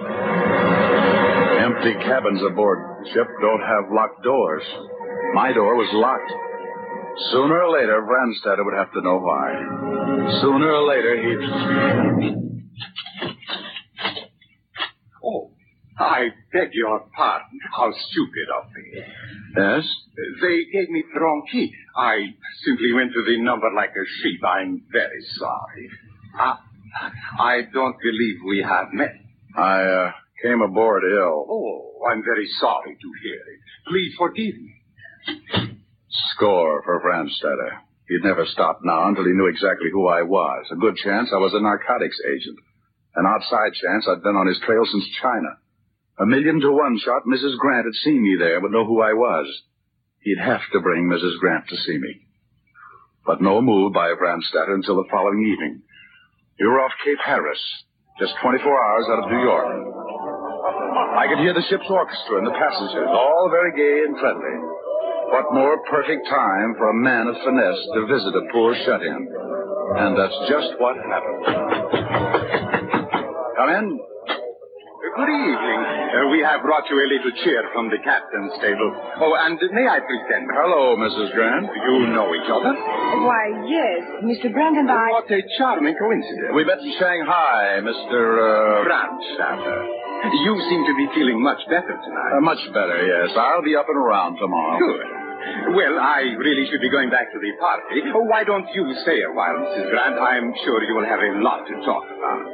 Empty cabins aboard ship don't have locked doors. My door was locked. Sooner or later, Brandstatter would have to know why. Sooner or later, he'd... Oh, I beg your pardon. How stupid of me. Yes? They gave me the wrong key. I simply went to the number like a sheep. I'm very sorry. I, I don't believe we have met. I, uh... came aboard ill. Oh, I'm very sorry to hear it. Please forgive me. Score for Brandstatter. He'd never stop now until he knew exactly who I was. A good chance I was a narcotics agent. An outside chance I'd been on his trail since China. A million to one shot Missus Grant had seen me there, would know who I was. He'd have to bring Missus Grant to see me. But no move by Brandstatter until the following evening. We were off Cape Harris, just twenty-four hours out of New York. I could hear the ship's orchestra and the passengers, all very gay and friendly. What more perfect time for a man of finesse to visit a poor shut-in? And that's just what happened. Come in. Good evening. Uh, we have brought you a little chair from the captain's table. Oh, and may I present? Hello, Missus Grant. You know each other? Why, yes. Mister Grant and I... What a charming coincidence. We met in Shanghai, Mister Uh... Brandstatter. You seem to be feeling much better tonight. Uh, much better, yes. I'll be up and around tomorrow. Good. Well, I really should be going back to the party. Oh, why don't you stay a while, Missus Grant? I'm sure you will have a lot to talk about.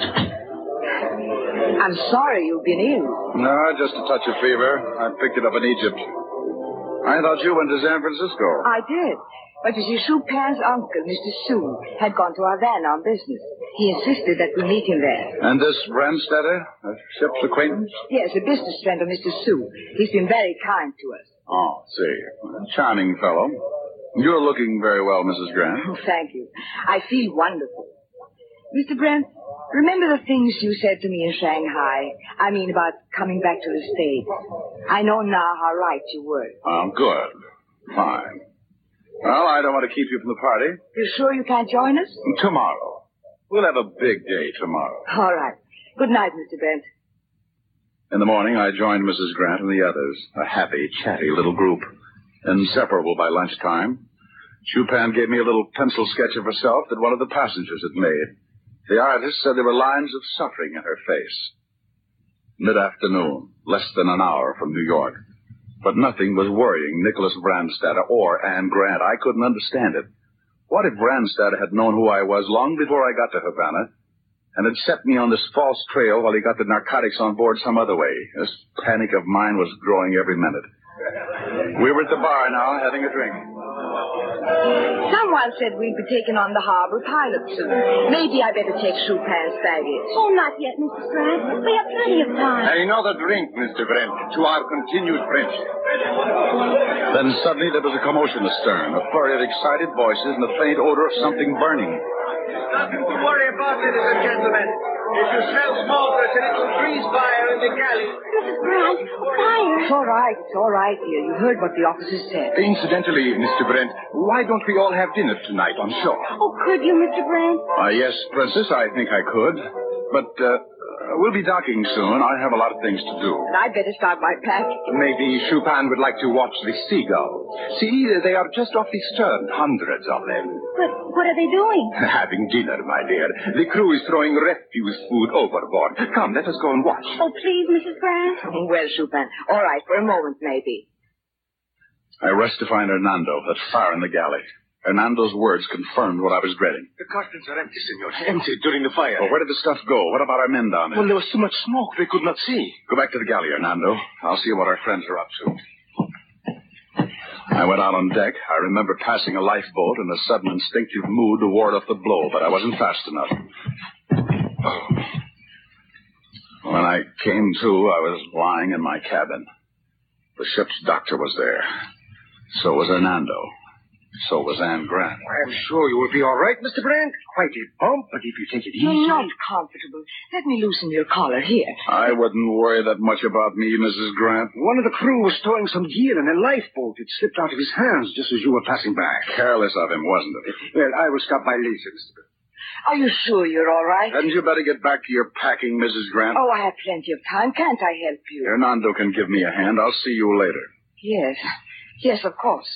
I'm sorry you've been ill. No, just a touch of fever. I picked it up in Egypt. I thought you went to San Francisco. I did. But you see, Chupin's uncle, Mister Sue, had gone to Havana on business. He insisted that we meet him there. And this Brandstatter, a ship's acquaintance? Yes, a business friend of Mister Sue. He's been very kind to us. Oh, see. Charming fellow. You're looking very well, Missus Grant. Oh, thank you. I feel wonderful. Mister Brent, remember the things you said to me in Shanghai? I mean about coming back to the States. I know now how right you were. Oh, good. Fine. Well, I don't want to keep you from the party. You sure you can't join us? Tomorrow. We'll have a big day tomorrow. All right. Good night, Mister Brent. In the morning, I joined Missus Grant and the others. A happy, chatty little group. Inseparable by lunchtime. Chupin gave me a little pencil sketch of herself that one of the passengers had made. The artist said there were lines of suffering in her face. Mid-afternoon, less than an hour from New York. But nothing was worrying Nicholas Brandstatter or Anne Grant. I couldn't understand it. What if Brandstatter had known who I was long before I got to Havana and had set me on this false trail while he got the narcotics on board some other way? This panic of mine was growing every minute. We were at the bar now, having a drink. Someone said we'd be taken on the harbor pilot soon. Maybe I better take Chupin's baggage. Oh, not yet, Missus Grant. We have plenty of time. Another drink, Mister Brent, to our continued friendship. Then suddenly there was a commotion astern, a flurry of excited voices and the faint odor of something burning. Nothing to worry about, ladies and gentlemen. If you smell smoke, there's a little grease fire in the galley. Missus Grant, fire. It's all right. It's all right, dear. You heard what the officer said. Incidentally, Mister Brent, why don't we all have dinner tonight on shore? Oh, could you, Mister Brent? Uh, yes, Princess, I think I could. But, uh, we'll be docking soon. I have a lot of things to do. And I'd better start my packing. Maybe Chupin would like to watch the seagulls. See, they are just off the stern, hundreds of them. But what are they doing? Having dinner, my dear. The crew is throwing refuse food overboard. Come, let us go and watch. Oh, please, Missus Grant. Well, Chupin. All right, for a moment, maybe. I rushed to find Hernando, that fire in the galley. Hernando's words confirmed what I was dreading. The cartons are empty, senor. Empty during the fire. Well, where did the stuff go? What about our men down there? Well, there was too much smoke. They could not see. Go back to the galley, Hernando. I'll see what our friends are up to. I went out on deck. I remember passing a lifeboat in a sudden instinctive mood to ward off the blow, but I wasn't fast enough. Oh. When I came to, I was lying in my cabin. The ship's doctor was there. So was Hernando. So was Anne Grant. I'm sure you will be all right, Mister Brent. Quite a bump, but if you take it easy... You're not comfortable. Let me loosen your collar here. I wouldn't worry that much about me, Missus Grant. One of the crew was stowing some gear in a lifeboat. It slipped out of his hands just as you were passing by. Careless of him, wasn't it? Well, I will stop by later, Mister Brent. Are you sure you're all right? Hadn't you better get back to your packing, Missus Grant? Oh, I have plenty of time. Can't I help you? Hernando can give me a hand. I'll see you later. Yes. Yes, of course.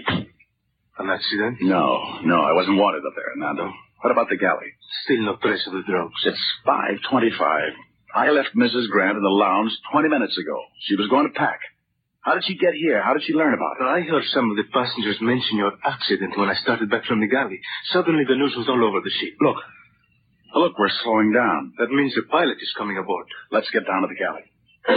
An accident? No, no, I wasn't wanted up there, Hernando. What about the galley? Still no trace of the drugs. It's five twenty-five. I left Missus Grant in the lounge twenty minutes ago. She was going to pack. How did she get here? How did she learn about it? I heard some of the passengers mention your accident when I started back from the galley. Suddenly the news was all over the ship. Look. Look, we're slowing down. That means the pilot is coming aboard. Let's get down to the galley.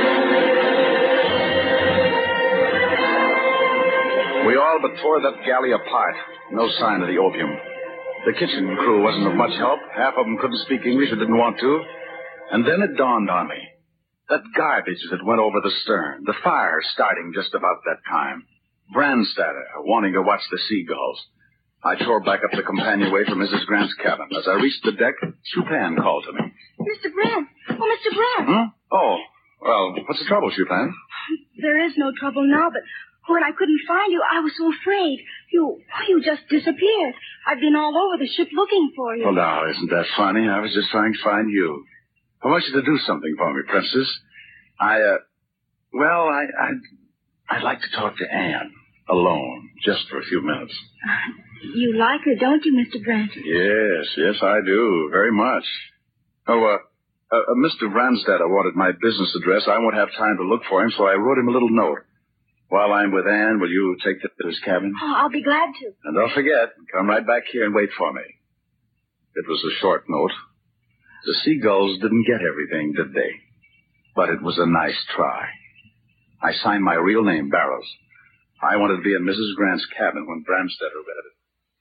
We all but tore that galley apart. No sign of the opium. The kitchen crew wasn't of much help. Half of them couldn't speak English or didn't want to. And then it dawned on me. That garbage that went over the stern. The fire starting just about that time. Brandstatter wanting to watch the seagulls. I tore back up the companionway for Missus Grant's cabin. As I reached the deck, Chupin called to me. Mister Brent. Oh, Mister Brent. Hmm? Oh, well, what's the trouble, Chupin? There is no trouble now, but when I couldn't find you, I was so afraid. You, you just disappeared. I've been all over the ship looking for you. Well, now, isn't that funny? I was just trying to find you. I want you to do something for me, Princess. I, uh, well, I, I'd, I'd like to talk to Anne. Alone. Just for a few minutes. You like her, don't you, Mister Brent? Yes, yes, I do. Very much. Oh, uh, uh, uh Mister Brandstatter wanted my business address. I won't have time to look for him, so I wrote him a little note. While I'm with Anne, will you take that to his cabin? Oh, I'll be glad to. And don't forget, come right back here and wait for me. It was a short note. The seagulls didn't get everything, did they? But it was a nice try. I signed my real name, Barrows. I wanted to be in Missus Grant's cabin when Brandstatter read it.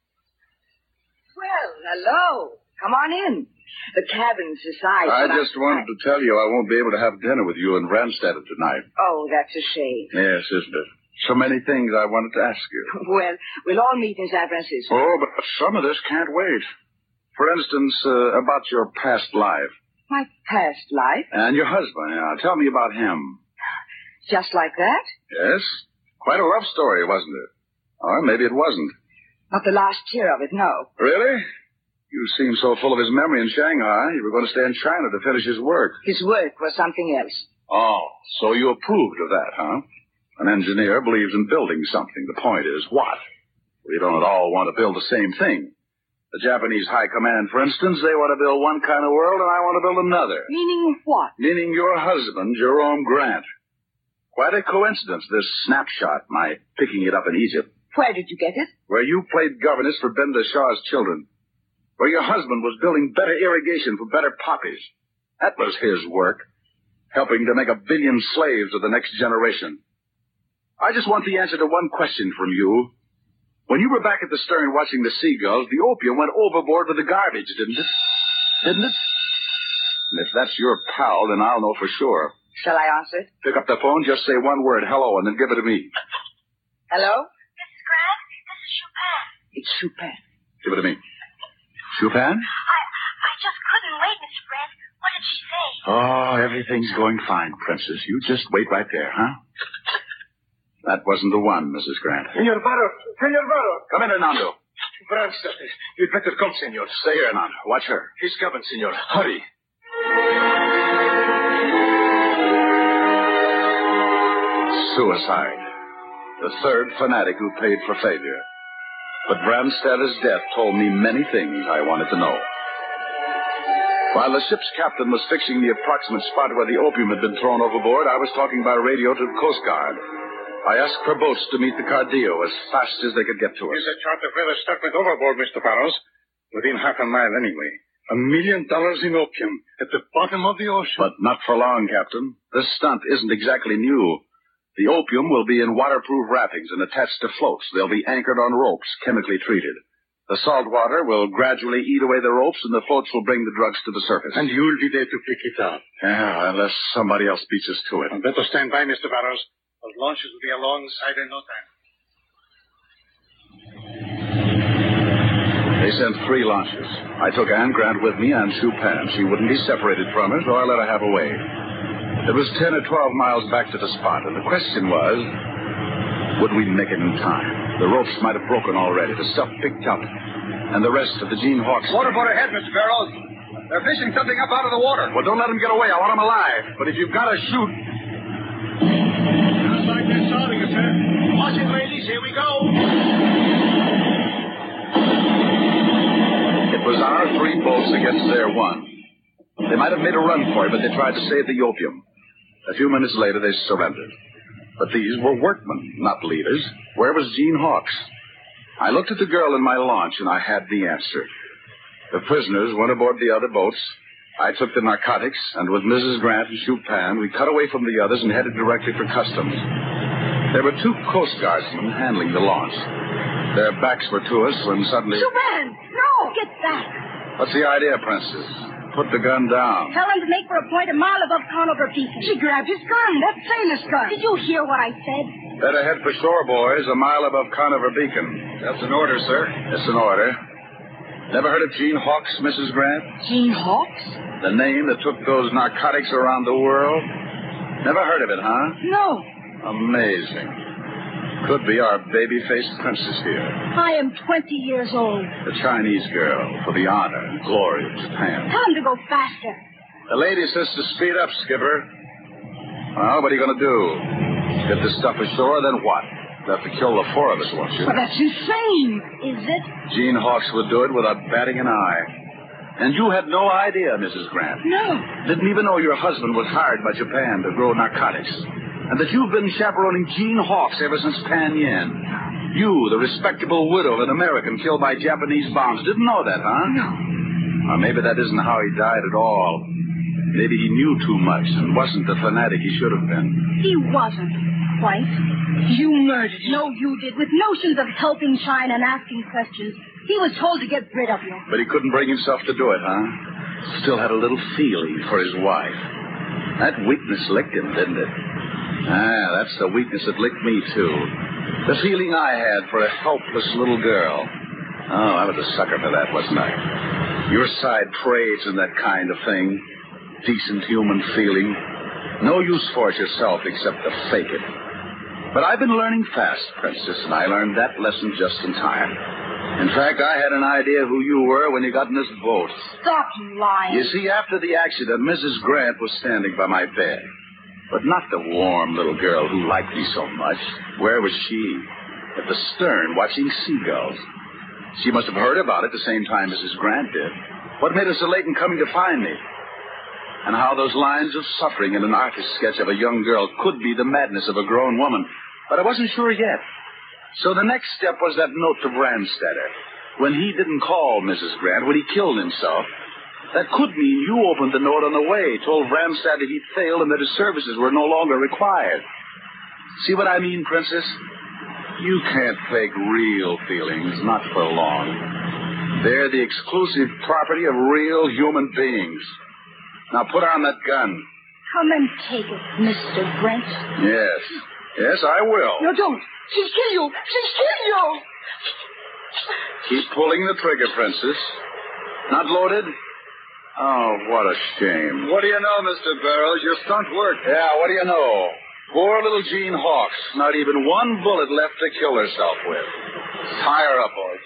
Well, hello. Come on in. The cabin's aside. I just I... wanted to tell you I won't be able to have dinner with you and Brandstatter tonight. Oh, that's a shame. Yes, isn't it? So many things I wanted to ask you. Well, we'll all meet in San Francisco. Oh, but some of this can't wait. For instance, uh, about your past life. My past life? And your husband. Yeah. Tell me about him. Just like that? Yes. Quite a love story, wasn't it? Or maybe it wasn't. Not the last tear of it, no. Really? You seemed so full of his memory in Shanghai, you were going to stay in China to finish his work. His work was something else. Oh, so you approved of that, huh? An engineer believes in building something. The point is, what? We don't at all want to build the same thing. The Japanese High Command, for instance, they want to build one kind of world, and I want to build another. Meaning what? Meaning your husband, Jerome Grant. Quite a coincidence, this snapshot, my picking it up in Egypt. Where did you get it? Where you played governess for Benda Shah's children. Where your husband was building better irrigation for better poppies. That was his work. Helping to make a billion slaves of the next generation. I just want the answer to one question from you. When you were back at the stern watching the seagulls, the opium went overboard with the garbage, didn't it? Didn't it? And if that's your pal, then I'll know for sure. Shall I answer it? Pick up the phone, just say one word, hello, and then give it to me. Hello? Missus Grant, this is Chupin. It's Chupin. Give it to me. Chupin? I I just couldn't wait, Mister Brent. What did she say? Oh, everything's going fine, Princess. You just wait right there, huh? That wasn't the one, Missus Grant. Senor Barros. Senor Barros. Come in, Hernando. Branstad. You'd better come, senor. Stay here, Hernando. Watch her. He's coming, senor. Hurry. Suicide. The third fanatic who paid for failure. But Brandstadter's death told me many things I wanted to know. While the ship's captain was fixing the approximate spot where the opium had been thrown overboard, I was talking by radio to the Coast Guard. I asked for boats to meet the Cardio as fast as they could get to us. Here's a chart of where the stock went overboard, Mister Barrows. Within half a mile, anyway. A million dollars in opium at the bottom of the ocean. But not for long, Captain. This stunt isn't exactly new. The opium will be in waterproof wrappings and attached to floats. They'll be anchored on ropes, chemically treated. The salt water will gradually eat away the ropes, and the floats will bring the drugs to the surface. And you'll be there to pick it up. Yeah, unless somebody else beats us to it. I'd better stand by, Mister Barrows. The launches will be alongside in no time. They sent three launches. I took Anne Grant with me and Chupin. She wouldn't be separated from us, or I let her have a way. It was ten or twelve miles back to the spot, and the question was, would we make it in time? The ropes might have broken already, the stuff picked up, and the rest of the Gene Hawks... Waterboard ahead, Mister Barrows. They're fishing something up out of the water. Well, don't let them get away. I want them alive. But if you've got to shoot... Just like they're starting us, sir. Watch it, ladies. Here we go. It was our three boats against their one. They might have made a run for it, but they tried to save the opium. A few minutes later, they surrendered. But these were workmen, not leaders. Where was Gene Hawks? I looked at the girl in my launch, and I had the answer. The prisoners went aboard the other boats. I took the narcotics, and with Missus Grant and Chupin, we cut away from the others and headed directly for customs. There were two Coast Guardsmen handling the launch. Their backs were to us when suddenly... Chupin! No! Get back! What's the idea, Princess? Put the gun down. Tell him to make for a point a mile above Conover Beacon. She grabbed his gun. That's Sailor's gun. Did you hear what I said? Better head for shore, boys, a mile above Conover Beacon. That's an order, sir. It's an order. Never heard of Gene Hawks, Missus Grant? Gene Hawks? The name that took those narcotics around the world? Never heard of it, huh? No. Amazing. Could be our baby-faced princess here. I am twenty years old. The Chinese girl for the honor and glory of Japan. Tell him to go faster. The lady says to speed up, Skipper. Well, what are you going to do? Get this stuff ashore, then what? You'll have to kill the four of us, won't you? But that's insane. Is it? Gene Hawks would do it without batting an eye. And you had no idea, Missus Grant. No. Didn't even know your husband was hired by Japan to grow narcotics. And that you've been chaperoning Gene Hawks ever since Pan Yin. You, the respectable widow of an American killed by Japanese bombs, didn't know that, huh? No. Or maybe that isn't how he died at all. Maybe he knew too much and wasn't the fanatic he should have been. He wasn't. Quite. You murdered him. No, you did. With notions of helping China and asking questions. He was told to get rid of you. But he couldn't bring himself to do it, huh? Still had a little feeling for his wife. That weakness licked him, didn't it? Ah, that's the weakness that licked me, too. The feeling I had for a helpless little girl. Oh, I was a sucker for that, wasn't I? Your side trades in that kind of thing. Decent human feeling. No use for it yourself except to fake it. But I've been learning fast, Princess, and I learned that lesson just in time. In fact, I had an idea who you were when you got in this boat. Stop lying. You see, after the accident, Missus Grant was standing by my bed. But not the warm little girl who liked me so much. Where was she? At the stern, watching seagulls. She must have heard about it the same time Missus Grant did. What made her so late in coming to find me? And how those lines of suffering in an artist's sketch of a young girl could be the madness of a grown woman. But I wasn't sure yet. So the next step was that note to Brandstadter. When he didn't call Missus Grant, when he killed himself, that could mean you opened the note on the way, told Brandstadter he'd failed and that his services were no longer required. See what I mean, Princess? You can't fake real feelings, not for long. They're the exclusive property of real human beings. Now put on that gun. Come and take it, Mister Brent. Yes. Yes, I will. No, don't. She's killed you. She's killed you. Keep pulling the trigger, Princess. Not loaded? Oh, what a shame. What do you know, Mister Barrows? Your stunt worked. Yeah, what do you know? Poor little Jean Hawks. Not even one bullet left to kill herself with. Tie her up, boys.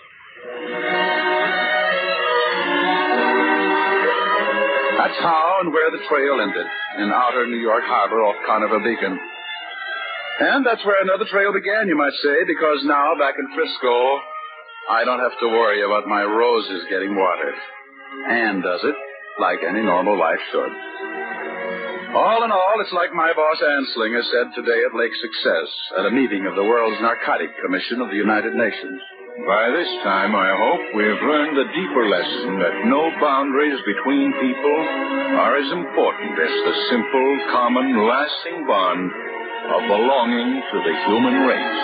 That's how and where the trail ended, in outer New York Harbor off Carnival Beacon. And that's where another trail began, you might say, because now, back in Frisco, I don't have to worry about my roses getting watered. Anne does it, like any normal wife should. All in all, it's like my boss Anslinger said today at Lake Success, at a meeting of the World's Narcotic Commission of the United Nations. By this time, I hope we've learned the deeper lesson that no boundaries between people are as important as the simple, common, lasting bond of belonging to the human race.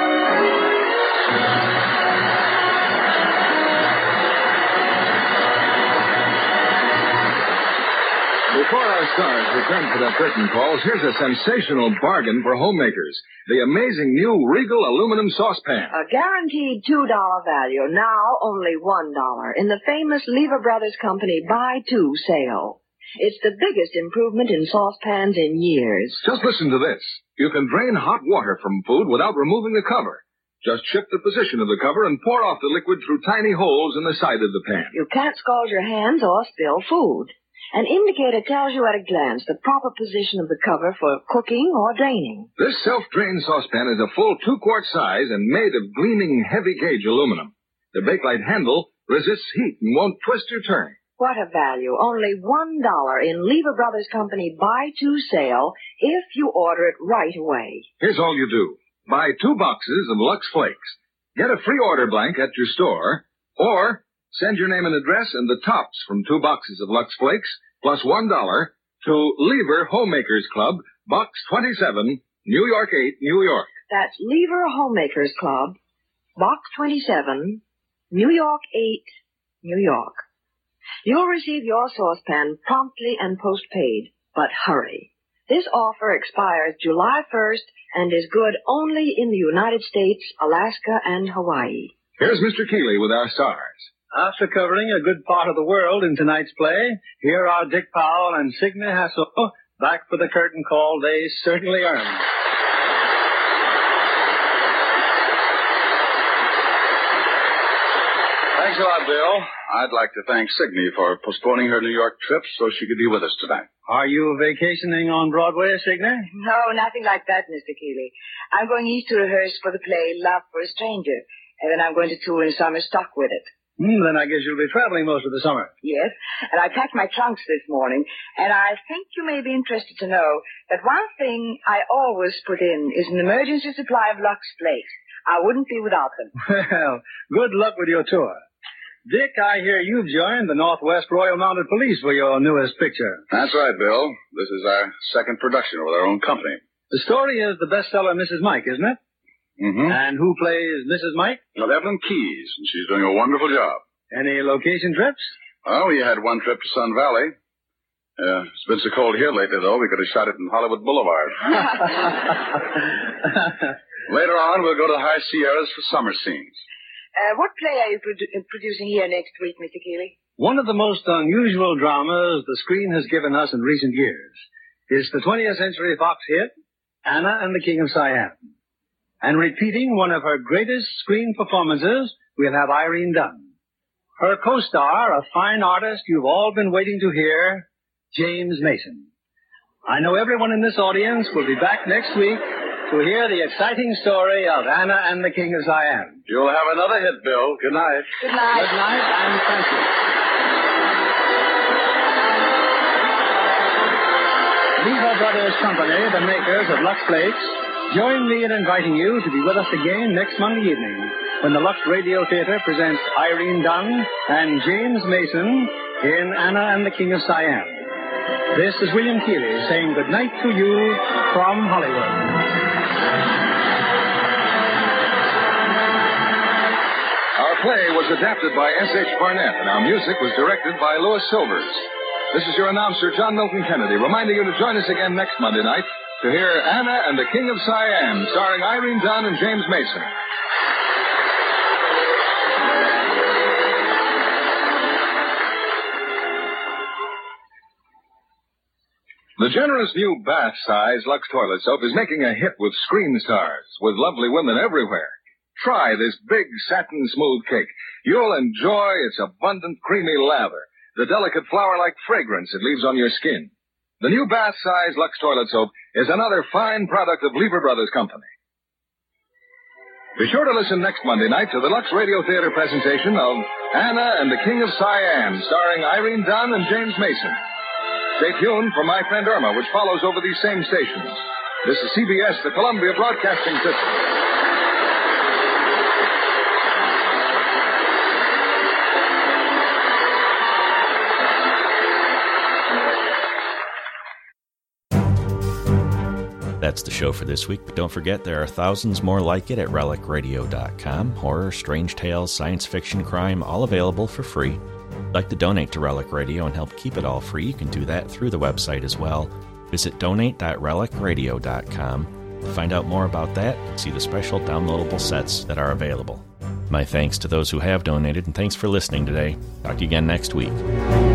Before our stars return for their curtain calls, here's a sensational bargain for homemakers. The amazing new Regal aluminum saucepan. A guaranteed two dollar value, now only one dollar, in the famous Lever Brothers Company Buy Two sale. It's the biggest improvement in saucepans in years. Just listen to this. You can drain hot water from food without removing the cover. Just shift the position of the cover and pour off the liquid through tiny holes in the side of the pan. You can't scald your hands or spill food. An indicator tells you at a glance the proper position of the cover for cooking or draining. This self-drain saucepan is a full two-quart size and made of gleaming heavy-gauge aluminum. The Bakelite handle resists heat and won't twist or turn. What a value. Only one dollar in Lever Brothers Company Buy Two sale if you order it right away. Here's all you do. Buy two boxes of Lux Flakes. Get a free order blank at your store, or send your name and address and the tops from two boxes of Lux Flakes, plus one dollar, to Lever Homemakers Club, Box twenty-seven, New York eight, New York. That's Lever Homemakers Club, Box twenty-seven, New York eight, New York. You'll receive your saucepan promptly and postpaid, but hurry. This offer expires July first and is good only in the United States, Alaska, and Hawaii. Here's Mister Keeley with our stars. After covering a good part of the world in tonight's play, here are Dick Powell and Signe Hasso back for the curtain call they certainly earned. Thanks a lot, Bill. I'd like to thank Signe for postponing her New York trip so she could be with us tonight. Are you vacationing on Broadway, Signe? No, nothing like that, Mister Keeley. I'm going east to rehearse for the play Love for a Stranger, and then I'm going to tour in summer stock with it. Hmm, then I guess you'll be traveling most of the summer. Yes, and I packed my trunks this morning, and I think you may be interested to know that one thing I always put in is an emergency supply of Lux Flakes. I wouldn't be without them. Well, good luck with your tour. Dick, I hear you've joined the Northwest Royal Mounted Police for your newest picture. That's right, Bill. This is our second production with our own company. The story is the bestseller Missus Mike, isn't it? Mm-hmm. And who plays Missus Mike? Well, Evelyn Keyes, and she's doing a wonderful job. Any location trips? Oh, we had one trip to Sun Valley. Uh, it's been so cold here lately, though, we could have shot it in Hollywood Boulevard. Later on, we'll go to the High Sierras for summer scenes. Uh, what play are you produ- producing here next week, Mister Keeley? One of the most unusual dramas the screen has given us in recent years is the twentieth century Fox hit, Anna and the King of Siam. And repeating one of her greatest screen performances, we'll have Irene Dunn. Her co-star, a fine artist you've all been waiting to hear, James Mason. I know everyone in this audience will be back next week to hear the exciting story of Anna and the King of Siam. You'll have another hit, Bill. Good night. Good night. Good night, and thank you. Lever Brothers Company, the makers of Lux Flakes, join me in inviting you to be with us again next Monday evening when the Lux Radio Theater presents Irene Dunn and James Mason in Anna and the King of Siam. This is William Keeley saying good night to you from Hollywood. Our play was adapted by S H Barnett, and our music was directed by Louis Silvers. This is your announcer, John Milton Kennedy, reminding you to join us again next Monday night to hear Anna and the King of Siam, starring Irene Dunn and James Mason. The generous new bath-size Lux toilet soap is making a hit with screen stars, with lovely women everywhere. Try this big satin smooth cake. You'll enjoy its abundant creamy lather, the delicate flower-like fragrance it leaves on your skin. The new bath-size Lux toilet soap is another fine product of Lever Brothers Company. Be sure to listen next Monday night to the Lux Radio Theater presentation of Anna and the King of Siam, starring Irene Dunn and James Mason. Stay tuned for My Friend Irma, which follows over these same stations. This is C B S, the Columbia Broadcasting System. That's the show for this week, but don't forget there are thousands more like it at relic radio dot com. Horror, strange tales, science fiction, crime, all available for free. If you'd like to donate to Relic Radio and help keep it all free, you can do that through the website as well. Visit donate dot relic radio dot com to find out more about that and see the special downloadable sets that are available. My thanks to those who have donated, and thanks for listening today. Talk to you again next week.